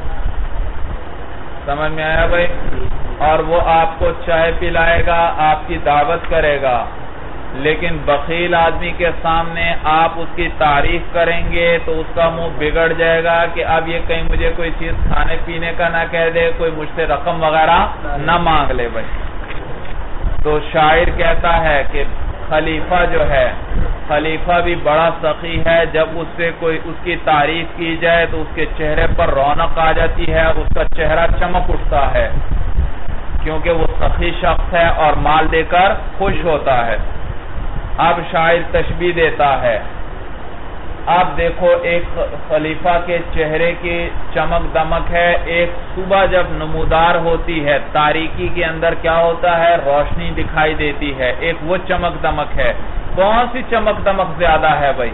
سمجھ میں آیا بھائی؟ اور وہ آپ کو چائے پلائے گا، آپ کی دعوت کرے گا. لیکن بخیل آدمی کے سامنے آپ اس کی تعریف کریں گے تو اس کا منہ بگڑ جائے گا کہ اب یہ کہیں مجھے کوئی چیز کھانے پینے کا نہ کہہ دے، کوئی مجھ سے رقم وغیرہ نہ مانگ لے بھائی. تو شاعر کہتا ہے کہ خلیفہ جو ہے، خلیفہ بھی بڑا سخی ہے. جب اس سے کوئی اس کی تعریف کی جائے تو اس کے چہرے پر رونق آ جاتی ہے، اس کا چہرہ چمک اٹھتا ہے، کیونکہ وہ سخی شخص ہے اور مال دے کر خوش ہوتا ہے. اب شاعر تشبیہ دیتا ہے. اب دیکھو ایک خلیفہ کے چہرے کی چمک دمک ہے. ایک صبح جب نمودار ہوتی ہے، تاریکی کے اندر کیا ہوتا ہے؟ روشنی دکھائی دیتی ہے. ایک وہ چمک دمک ہے. کون سی چمک دمک زیادہ ہے بھائی؟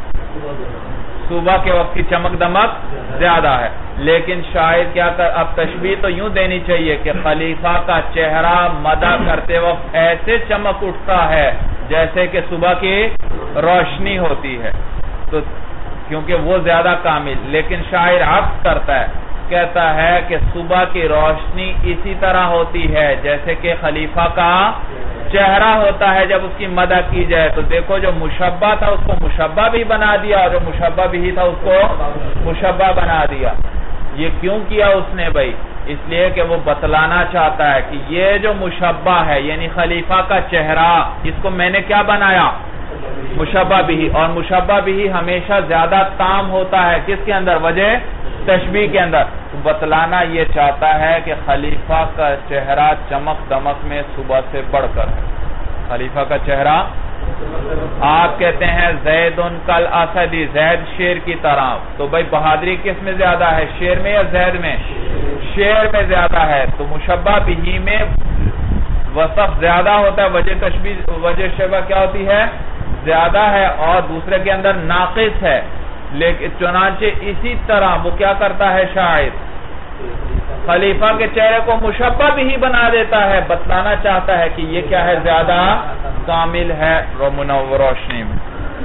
صبح کے وقت کی چمک دمک زیادہ ہے. لیکن شاعر کیا کر، اب تشبیہ تو یوں دینی چاہیے کہ خلیفہ کا چہرہ مدح کرتے وقت ایسے چمک اٹھتا ہے جیسے کہ صبح کی روشنی ہوتی ہے، تو کیونکہ وہ زیادہ کامل. لیکن شاعر عکس کرتا ہے، کہتا ہے کہ صبح کی روشنی اسی طرح ہوتی ہے جیسے کہ خلیفہ کا چہرہ ہوتا ہے جب اس کی مدح کی جائے. تو دیکھو جو مشبہ تھا اس کو مشبہ بھی بنا دیا، اور جو مشبہ بھی تھا اس کو مشبہ بنا دیا. یہ کیوں کیا اس نے بھائی؟ اس لیے کہ وہ بتلانا چاہتا ہے کہ یہ جو مشبہ ہے یعنی خلیفہ کا چہرہ، اس کو میں نے کیا بنایا؟ مشبہ بھی. اور مشبہ بھی ہمیشہ زیادہ تام ہوتا ہے کس کے اندر؟ وجہ تشبیہ کے اندر. بتلانا یہ چاہتا ہے کہ خلیفہ کا چہرہ چمک دمک میں صبح سے بڑھ کر ہے. خلیفہ کا چہرہ، آپ کہتے ہیں زید کل اسدی، زید شیر کی طرح. تو بھائی بہادری کس میں زیادہ ہے، شیر میں یا زید میں؟ شیر میں زیادہ ہے. تو مشبہ بھی میں وصف زیادہ ہوتا ہے، وجہ تشبیہ وجہ شبہ کیا ہوتی ہے؟ زیادہ ہے، اور دوسرے کے اندر ناقص ہے. لیکن چنانچہ اسی طرح وہ کیا کرتا ہے شاعر؟ خلیفہ کے چہرے کو مشبہ بھی بنا دیتا ہے، بتلانا چاہتا ہے کہ یہ کیا ہے؟ زیادہ کامل ہے منور روشنی میں.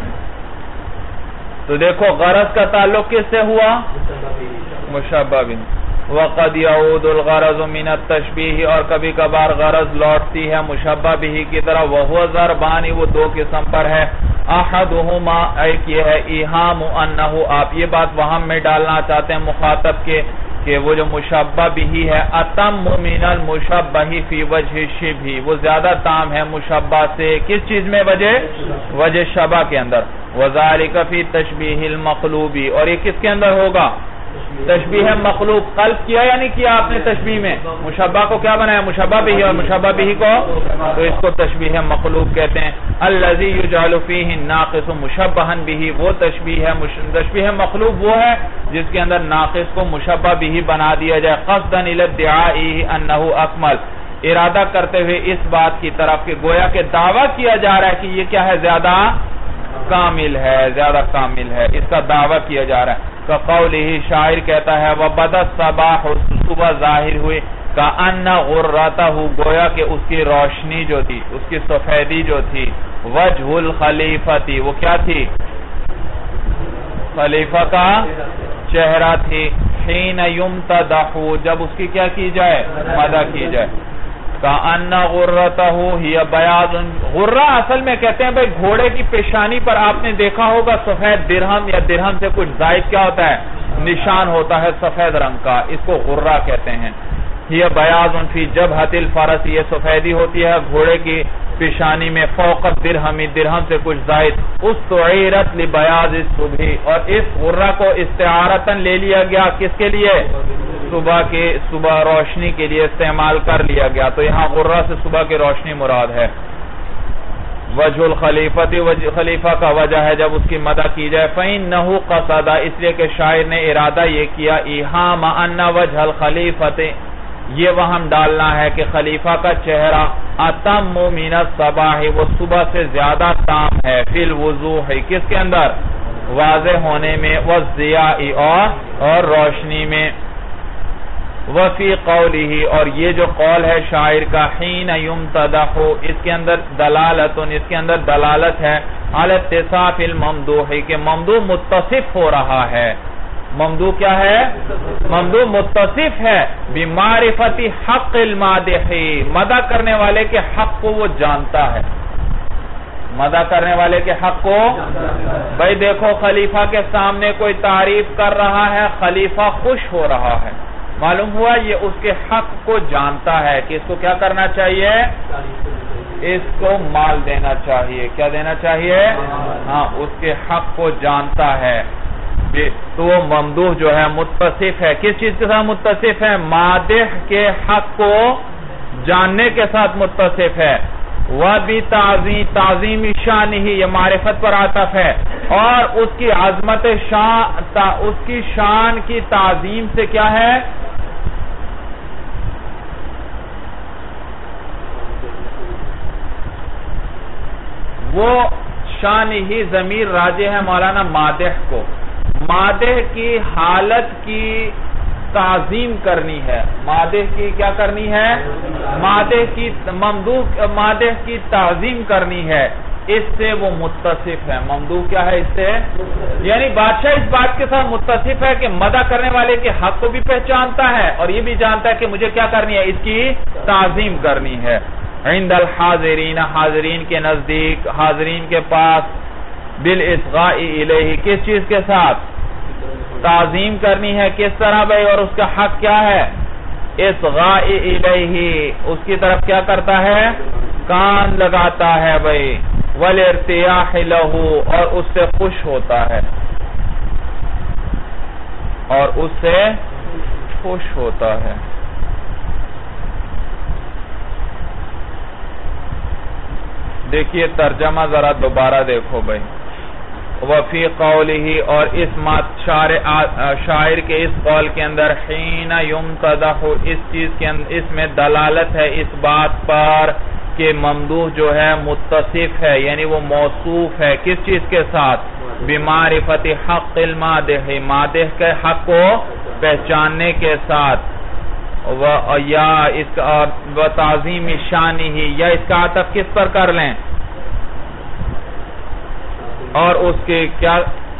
تو دیکھو غرض کا تعلق کس سے ہوا؟ مشبہ بھی. وقد يعود الغرض من التشبیہ. اور کبھی کبھار غرض لوٹتی ہے مشبہ بھی کی طرح. وہو ضربانی، وہ دو قسم پر ہے. احدہما، ایک یہ ہے ایہام انہ، آپ یہ بات وہم میں ڈالنا چاہتے ہیں مخاطب کے کہ وہ جو مشبہ بھی ہے اتم من المشبہ فی وجہ شبہ، وہ زیادہ تام ہے مشبہ سے کس چیز میں؟ وجہ شبہ کے اندر. وذالک فی تشبیہ المقلوبی. اور یہ کس کے اندر ہوگا؟ تشبیہ مخلوق قلب کیا یا نہیں کیا آپ نے تشبیہ میں؟ مشبہ کو کیا بنایا؟ مشبہ بھی، اور مشبہ بھی کو تو اس کو تشبیہ مخلوق کہتے ہیں۔ الذی یجعل فیہ الناقص مشبہا بہ، وہ تشبیہ ہے، تشبیہ مخلوق وہ ہے جس کے اندر ناقص کو مشبہ بھی بنا دیا جائے، قصدا الی ادعاءہ انہ اکمل، ارادہ کرتے ہوئے اس بات کی طرف کہ گویا کہ دعویٰ کیا جا رہا ہے کہ یہ کیا ہے؟ زیادہ کامل ہے، زیادہ کامل ہے، اس کا دعویٰ کیا جا رہا ہے۔ قولہ، شاعر کہتا ہے وَبَدَ الصَّبَاحُ، صبح ظاہر ہوئی، كَأَنَّ غُرَّتَهُ، گویا کہ اس کی روشنی جو تھی، اس کی سفیدی جو تھی، وجہ الخلیفتی، وہ کیا تھی؟ خلیفہ کا چہرہ تھی، حین یمتدح، جب اس کی کیا کی جائے؟ مدح کی جائے۔ کأن غرتہ ہی بیاض، غرہ اصل میں کہتے ہیں بھئی گھوڑے کی پیشانی پر آپ نے دیکھا ہوگا سفید درہم یا درہم سے کچھ زائد کیا ہوتا ہے؟ نشان ہوتا ہے سفید رنگ کا، اس کو غرہ کہتے ہیں۔ ہی بیاض فی جبہۃ الفرس، یہ سفیدی ہوتی ہے گھوڑے کی پیشانی میں، فوق الدرہم، درہم سے کچھ زائد، استعیرت لبیاض الصبح، اور اس غرہ کو استعارتاً لے لیا گیا کس کے لیے؟ صبح روشنی کے لیے استعمال کر لیا گیا، تو یہاں غرہ سے صبح کی روشنی مراد ہے۔ وجہ الخلیفۃ، خلیفہ کا وجہ ہے جب اس کی مدح کی جائے، فإنہ قصد، اس لیے کہ شاعر نے ارادہ یہ کیا، ایہام ان وجہ الخلیفۃ، یہ وہم ڈالنا ہے کہ خلیفہ کا چہرہ اتم من الصباح، وہ صبح سے زیادہ تام ہے، فی الوضوح، کس کے اندر؟ واضح ہونے میں، والضیاء، اور روشنی میں، وفی قولہ، اور یہ جو قول ہے شاعر کا، حین یمتدح، اس کے اندر دلالت، اس کے اندر دلالت ہے علی اتصاف الممدوح، کہ ممدوح متصف ہو رہا ہے۔ ممدوح کیا ہے؟ ممدوح متصف ہے بمعرفت حق المادح، مدح کرنے والے کے حق کو وہ جانتا ہے، مدح کرنے والے کے حق کو۔ بھئی دیکھو خلیفہ کے سامنے کوئی تعریف کر رہا ہے، خلیفہ خوش ہو رہا ہے، معلوم ہوا یہ اس کے حق کو جانتا ہے کہ اس کو کیا کرنا چاہیے؟ اس کو مال دینا چاہیے، کیا دینا چاہیے؟ ہاں، اس کے حق کو جانتا ہے، تو وہ ممدوح جو ہے متصف ہے، کس چیز کے ساتھ متصف ہے؟ مادح کے حق کو جاننے کے ساتھ متصف ہے۔ تعظیم شان ہی، یہ معرفت پر عطف ہے، اور اس کی عظمت شان، اس کی شان کی تعظیم سے کیا ہے؟ وہ شان ہی ضمیر راجع ہے مولانا مادح کو، مادح کی حالت کی تعظیم کرنی ہے، مادح کی کیا کرنی ہے؟ مادح کی ممدوح، مادح کی تعظیم کرنی ہے، اس سے وہ متصف ہے۔ ممدوح کیا ہے؟ اس سے یعنی بادشاہ اس بات کے ساتھ متصف ہے کہ مدح کرنے والے کے حق کو بھی پہچانتا ہے اور یہ بھی جانتا ہے کہ مجھے کیا کرنی ہے؟ اس کی تعظیم کرنی ہے۔ عند الحاضرین، حاضرین کے نزدیک، حاضرین کے پاس، بالاصغاء الیہ، کس چیز کے ساتھ؟ تعظیم کرنی ہے، کس طرح بھئی؟ اور اس کا حق کیا ہے؟ اصغاء الیہ، اس کی طرف کیا کرتا ہے؟ کان لگاتا ہے بھئی، والارتیاح لہ، اور اس سے خوش ہوتا ہے، اور اس سے خوش ہوتا ہے۔ دیکھیے ترجمہ ذرا دوبارہ دیکھو بھئی، وفی قولہ، اور اس شاعر کے اس قول کے اندر، حین یمتدح، اس چیز کے اندر، اس میں دلالت ہے اس بات پر کہ ممدوح جو ہے متصف ہے، یعنی وہ موصوف ہے کس چیز کے ساتھ؟ بمعرفت حق المادح، مادح کے حق کو پہچاننے کے ساتھ، یا اس کا تعظیم شان ہی، یا اس کا عطف کس پر کر لیں؟ اور اس کے کیا،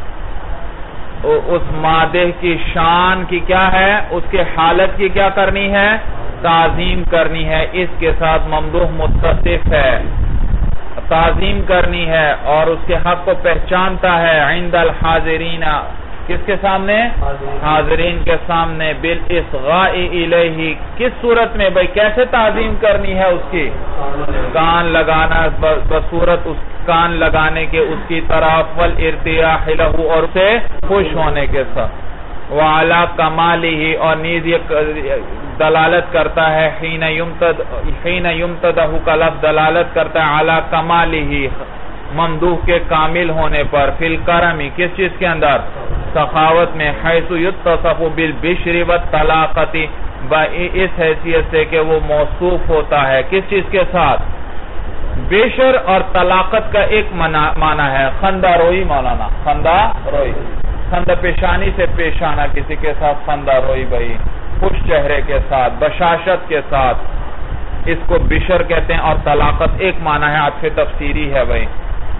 اس مادح کی شان کی کیا ہے؟ اس کے حالت کی کیا کرنی ہے؟ تعظیم کرنی ہے، اس کے ساتھ ممدوح متصف ہے، تعظیم کرنی ہے اور اس کے حق کو پہچانتا ہے۔ عند الحاضرین، کس کے سامنے؟ حاضرین کے سامنے، بالاصغاء الیہ، کس صورت میں بھئی؟ کیسے تعظیم کرنی ہے اس کی؟ کان لگانا، بصورت اس کان لگانے کے اس کی طرف، والارتیاح لہ، اور سے خوش ہونے کے ساتھ۔ وعلا کمالہ، اور نیز یہ دلالت کرتا ہے حین یمتدح کا لفظ دلالت کرتا ہے علی کمالہ، ممدوح کے کامل ہونے پر، فی الکرم، کس چیز کے اندر؟ سخاوت میں، حیث یتصف بالبشر والطلاقۃ، اس حیثیت سے کہ وہ موصوف ہوتا ہے کس چیز کے ساتھ؟ بشر اور طلاقت کا ایک معنی ہے خندہ روئی، مولانا خندہ روئی، خندہ پیشانی سے پیش آنا کسی کے ساتھ، خندہ روئی بھائی، خوش چہرے کے ساتھ، بشاشت کے ساتھ، اس کو بشر کہتے ہیں، اور طلاقت ایک معنی ہے عطف تفسیری ہے بھائی۔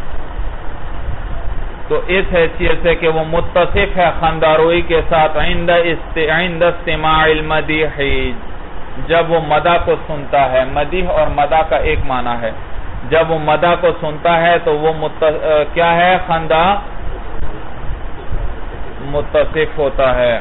تو اس حیثیت سے کہ وہ متصف ہے خندہ روئی کے ساتھ، عند استماع المدیح، جب وہ مدح کو سنتا ہے، مدیح اور مدح کا ایک معنی ہے، جب وہ مدح کو سنتا ہے تو وہ کیا ہے؟ خندہ متصف ہوتا ہے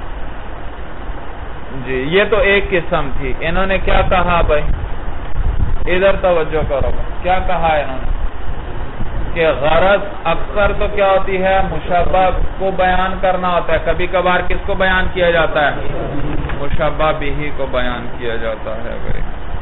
جی۔ یہ تو ایک قسم تھی۔ انہوں نے کیا کہا بھائی؟ ادھر توجہ کرو، کیا کہا انہوں نے کہ غرض اکثر تو کیا ہوتی ہے؟ مشبہ کو بیان کرنا ہوتا ہے، کبھی کبھار کس کو بیان کیا جاتا ہے؟ مشبہ بہ کو بیان کیا جاتا ہے بھائی۔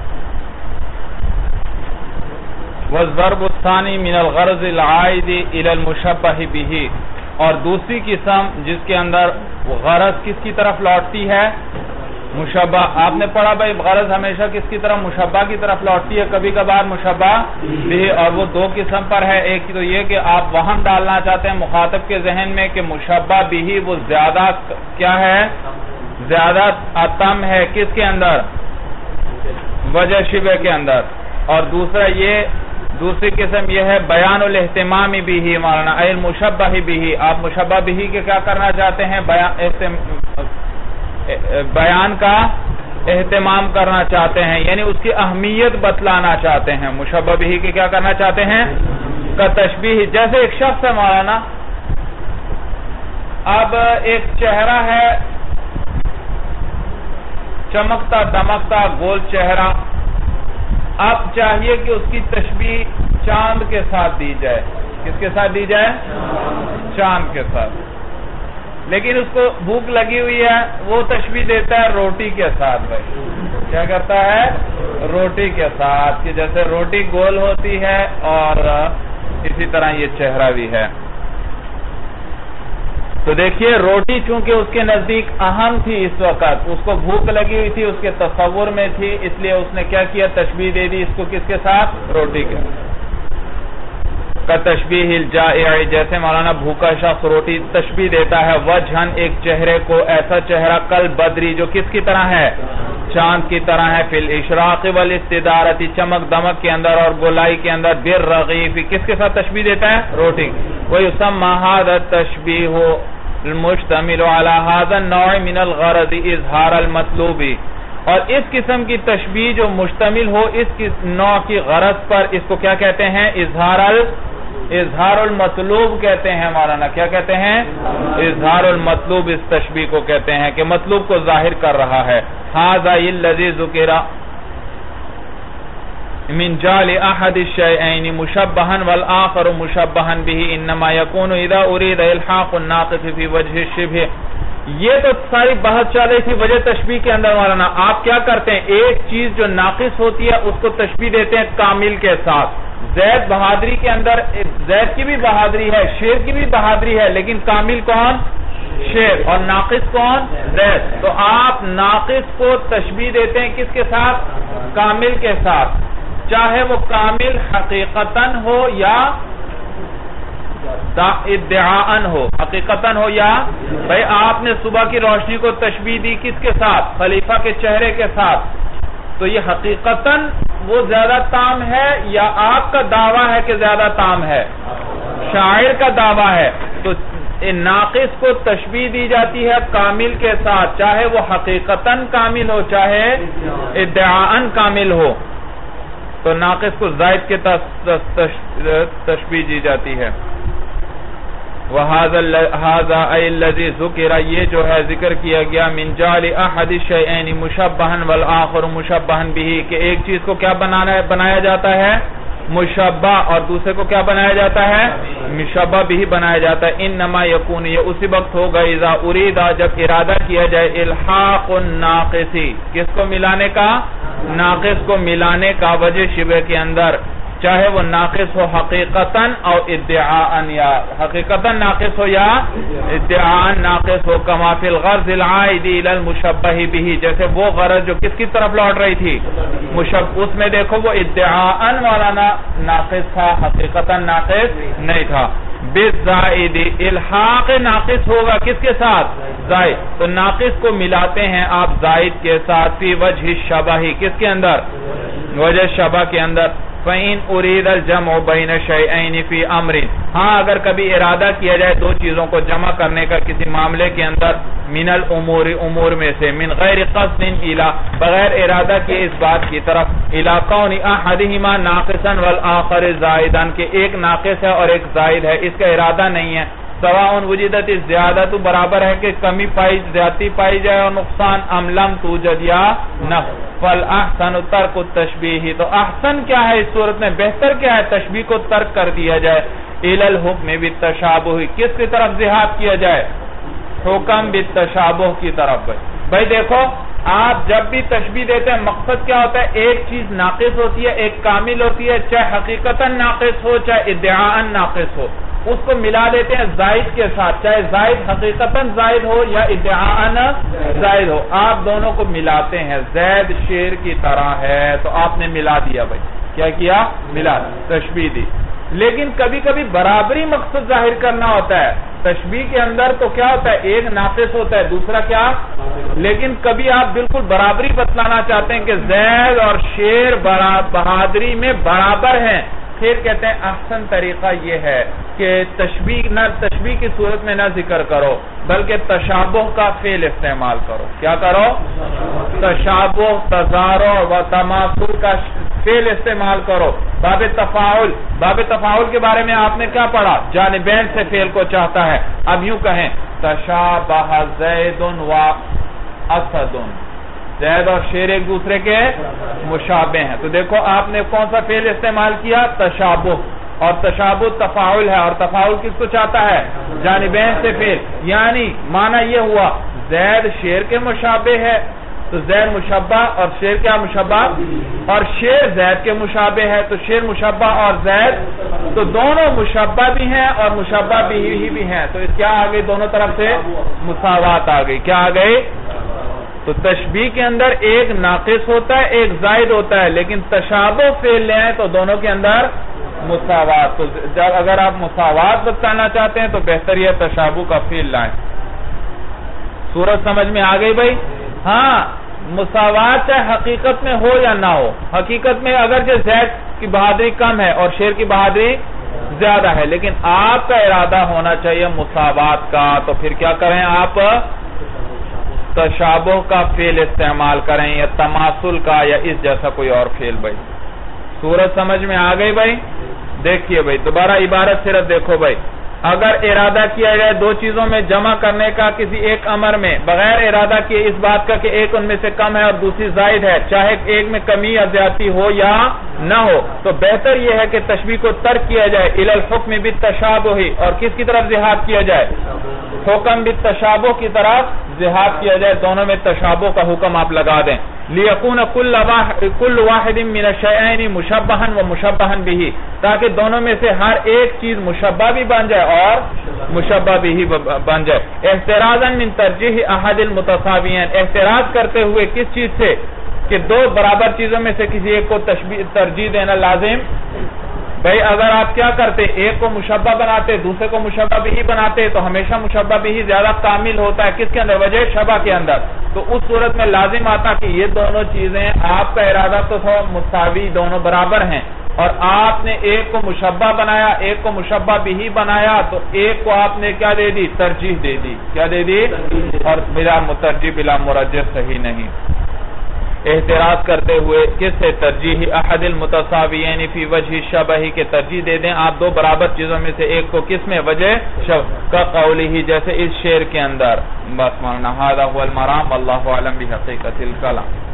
والضرب الثانی من الغرض العائد الى المشبہ بہ، اور دوسری قسم جس کے اندر غرض کس کی طرف لوٹتی ہے؟ مشبہ۔ آپ نے پڑھا بھائی غرض ہمیشہ کس کی طرف؟ مشبہ کی طرف لوٹتی ہے، کبھی کبھار مشبہ بھی، اور وہ دو قسم پر ہے۔ ایک تو یہ کہ آپ وہم ڈالنا چاہتے ہیں مخاطب کے ذہن میں کہ مشبہ بھی وہ زیادہ کیا ہے؟ زیادہ اتم ہے کس کے اندر؟ وجہ شبہ کے اندر۔ اور دوسری قسم یہ ہے بیان الاہتمام بھی، مولانا اے المشبہ بھی، آپ مشبہ بھی کے کیا کرنا چاہتے ہیں؟ بیان کا اہتمام کرنا چاہتے ہیں، یعنی اس کی اہمیت بتلانا چاہتے ہیں۔ مشبہ بھی کے کیا کرنا چاہتے ہیں؟ کا تشبیہ، جیسے ایک شخص ہے مولانا، اب ایک چہرہ ہے چمکتا دمکتا گول چہرہ، اب چاہیے کہ اس کی تشبیہ چاند کے ساتھ دی جائے۔ کس کے ساتھ دی جائے؟ چاند کے ساتھ۔ لیکن اس کو بھوک لگی ہوئی ہے، وہ تشبیہ دیتا ہے روٹی کے ساتھ بھائی۔ کیا کرتا ہے؟ روٹی کے ساتھ، کہ جیسے روٹی گول ہوتی ہے اور اسی طرح یہ چہرہ بھی ہے۔ تو دیکھیے روٹی چونکہ اس کے نزدیک اہم تھی اس وقت، اس کو بھوک لگی ہوئی تھی، اس کے تصور میں تھی، اس لیے اس نے کیا کیا؟ تشبیہ دے دی اس کو کس کے ساتھ؟ روٹی کے۔ کا تشبیہ الجائع، جیسے مولانا بھوکا شخص روٹی تشبیہ دیتا ہے، وجہن ایک چہرے کو، ایسا چہرہ کل بدری جو کس کی طرح ہے؟ چاند کی طرح ہے، فی الاشراق والاستدارۃ، چمک دمک کے اندر اور گولائی کے اندر، بالرغیف، کس کے ساتھ تشبیہ دیتا ہے؟ روٹی۔ ویسمى هذا التشبیہ المشتمل على هذا النوع من الغرض اظہار المطلوب، اور اس قسم کی تشبیہ جو مشتمل ہو اس نوع کی غرض پر، اس کو کیا کہتے ہیں؟ اظہار المطلوب کہتے ہیں مولانا۔ کیا کہتے ہیں؟ اظہار المطلوب اس تشبیہ کو کہتے ہیں کہ مطلوب کو ظاہر کر رہا ہے۔ هذا الذي ذکر من جعل احد الشيئين مشبها والآخر مشبها به انما يكون اذا اريد الحاق الناقص في وجه الشبه۔ یہ تو ساری بحث چل رہی تھی وجہ تشبیہ کے اندر مولانا۔ آپ کیا کرتے ہیں؟ ایک چیز جو ناقص ہوتی ہے اس کو تشبیہ دیتے ہیں کامل کے ساتھ۔ زید بہادری کے اندر زید کی بھی بہادری ہے، شیر کی بھی بہادری ہے، لیکن کامل کون؟ شیر، اور ناقص کون؟ زید۔ تو آپ ناقص کو تشبیہ دیتے ہیں کس کے ساتھ؟ کامل کے ساتھ، چاہے وہ کامل حقیقتاً ہو یا ادعاءً ہو، حقیقتاً ہو یا بھائی آپ نے صبح کی روشنی کو تشبیہ دی کس کے ساتھ؟ خلیفہ کے چہرے کے ساتھ۔ تو یہ حقیقتاً وہ زیادہ تام ہے یا آپ کا دعویٰ ہے کہ زیادہ تام ہے؟ شاعر کا دعویٰ ہے۔ تو ناقص کو تشبیہ دی جاتی ہے کامل کے ساتھ، چاہے وہ حقیقتاً کامل ہو چاہے ادعاءً کامل ہو۔ تو ناقص کو زائد کے تشبیہ دی جاتی ہے۔ وَهَذَا أَيْ الَّذِي ذُكِرَ، یہ جو ہے ذکر کیا گیا، مِنْ جَعْلِ أَحَدِ الشَّيْئَيْنِ مُشَبَّهًا وَالْآخَرُ مُشَبَّهًا بِهِ، کہ ایک چیز کو کیا بنایا جاتا ہے؟ مشبہ اور دوسرے کو کیا بنایا جاتا ہے مشبہ بھی بنایا جاتا ہے انما یکون یہ اسی وقت ہوگا اذا اریدا جب ارادہ کیا جائے الحاق الناقصی کس کو ملانے کا ناقص کو ملانے کا وجہ شبہ کے اندر چاہے وہ ناقص ہو حقیقتاً اور ادعاءً یا حقیقتاً ناقص ہو یا ادعاءً ناقص ہو کما فی الغرض العائد الی المشبہ به جیسے وہ غرض جو کس کی طرف لوٹ رہی تھی اس میں دیکھو وہ ادعاءً والا ناقص تھا حقیقتاً ناقص نہیں تھا بالزائد الحاق ناقص ہوگا کس کے ساتھ زائد تو ناقص کو ملاتے ہیں آپ زائد کے ساتھ فی وجہ الشبہ کس کے اندر وجہ شبہ کے اندر فَإِنْ أُرِيدَ الْجَمْعُ بَيْنَ شَيْئَيْنِ فِي أَمْرٍ ہاں اگر کبھی ارادہ کیا جائے دو چیزوں کو جمع کرنے کا کسی معاملے کے اندر من الامور امور میں سے من غیر قصد الى بغیر ارادہ کے اس بات کی طرف الى کون احدہما ناقصا والآخر زائدا کہ ایک ناقص ہے اور ایک زائد ہے اس کا ارادہ نہیں ہے سواء وجدت زیادہ تو برابر ہے کہ کمی پائی زیادتی پائی جائے اور نقصان ام لم توجد یا نہ فالاحسن ترک التشبیہ تو احسن کیا ہے اس صورت میں بہتر کیا ہے تشبیہ کو ترک کر دیا جائے الی الحکم بالتشابہ کس کی طرف ذہاب کیا جائے حکم بالتشابہ کی طرف بھائی دیکھو آپ جب بھی تشبیہ دیتے ہیں مقصد کیا ہوتا ہے ایک چیز ناقص ہوتی ہے ایک کامل ہوتی ہے چاہے حقیقتاً ناقص ہو چاہے ادعاءً ناقص ہو اس کو ملا دیتے ہیں زائد کے ساتھ چاہے زائد حقیقتاً زائد ہو یا ادعاءً زائد ہو آپ دونوں کو ملاتے ہیں زید شیر کی طرح ہے تو آپ نے ملا دیا بھائی کیا کیا ملا تشبیہ دی لیکن کبھی کبھی برابری مقصد ظاہر کرنا ہوتا ہے تشبیہ کے اندر تو کیا ہوتا ہے ایک ناقص ہوتا ہے دوسرا کیا لیکن کبھی آپ بالکل برابری بتلانا چاہتے ہیں کہ زید اور شیر بہادری میں برابر ہیں پھر کہتے ہیں احسن طریقہ یہ ہے کہ تشبیہ کی صورت میں نہ ذکر کرو بلکہ تشابہ کا فعل استعمال کرو کیا کرو تشابہ تضارع و تماثل کا فعل استعمال کرو باب تفاعل کے بارے میں آپ نے کیا پڑھا جانبین سے فعل کو چاہتا ہے اب یوں کہیں تشابہ زید و اسد زید اور شیر ایک دوسرے کے مشابہ ہیں تو دیکھو آپ نے کون سا فعل استعمال کیا تشابہ اور تشابہ تفاعل ہے اور تفاعل کس کو چاہتا ہے جانبین سے فعل یعنی معنی یہ ہوا زید شیر کے مشابہ ہے تو زید مشبہ اور شیر کیا مشبہ اور شیر زید کے مشابہ ہے تو شیر مشبہ اور زید تو دونوں مشبہ بھی ہیں اور مشبہ بھی ہیں تو اس کیا آگئی دونوں طرف سے مساوات آ گئی کیا آ گئی تو تشبیہ کے اندر ایک ناقص ہوتا ہے ایک زائد ہوتا ہے لیکن تشابہ فعل لیں تو دونوں کے اندر مساوات تو اگر آپ مساوات بتانا چاہتے ہیں تو بہتر یہ تشابہ کا فعل لائیں صورت سمجھ میں آ گئی بھائی ہاں مساوات چاہے حقیقت میں ہو یا نہ ہو حقیقت میں اگر جو زید کی بہادری کم ہے اور شیر کی بہادری زیادہ ہے لیکن آپ کا ارادہ ہونا چاہیے مساوات کا تو پھر کیا کریں آپ تشابہ کا فعل استعمال کریں یا تماثل کا یا اس جیسا کوئی اور فعل بھائی صورت سمجھ میں آ گئی بھائی دیکھیے بھائی دوبارہ عبارت صرف دیکھو بھائی اگر ارادہ کیا جائے دو چیزوں میں جمع کرنے کا کسی ایک امر میں بغیر ارادہ کیے اس بات کا کہ ایک ان میں سے کم ہے اور دوسری زائد ہے چاہے ایک میں کمی یا زیادتی ہو یا نہ ہو تو بہتر یہ ہے کہ تشبیہ کو ترک کیا جائے الی الحکم بالتشابہ اور کس کی طرف ذہاب کیا جائے حکم بالتشابہ کی طرف ذہاب کیا جائے دونوں میں تشابہ کا حکم آپ لگا دیں لیکون کل واحد من الشیئین مشبہا و مشبہا به تاکہ دونوں میں سے ہر ایک چیز مشبہ بھی بن جائے اور مشبہ بھی بن جائے احترازا من ترجیح احد المتساویین احتراز کرتے ہوئے کس چیز سے کہ دو برابر چیزوں میں سے کسی ایک کو ترجیح دینا لازم بھئی اگر آپ کیا کرتے ایک کو مشبہ بناتے دوسرے کو مشبہ بھی بناتے تو ہمیشہ مشبہ بھی زیادہ کامل ہوتا ہے کس کے اندر وجہ شبہ کے اندر تو اس صورت میں لازم آتا کہ یہ دونوں چیزیں آپ کا ارادہ تو مساوی دونوں برابر ہیں اور آپ نے ایک کو مشبہ بنایا ایک کو مشبہ بھی بنایا تو ایک کو آپ نے کیا دے دی ترجیح دے دی کیا دے دی اور بلا مترجیح بلا مرجح صحیح نہیں احتراز کرتے ہوئے کس سے ترجیح احد المتساویین فی وجہ شبہ کے ترجیح دے دیں آپ دو برابر چیزوں میں سے ایک کو کس میں وجہ شبہ کا قولی جیسے اس شعر کے اندر بس مولانا ھذا هو المرام واللہ اعلم بحقیقت الکلام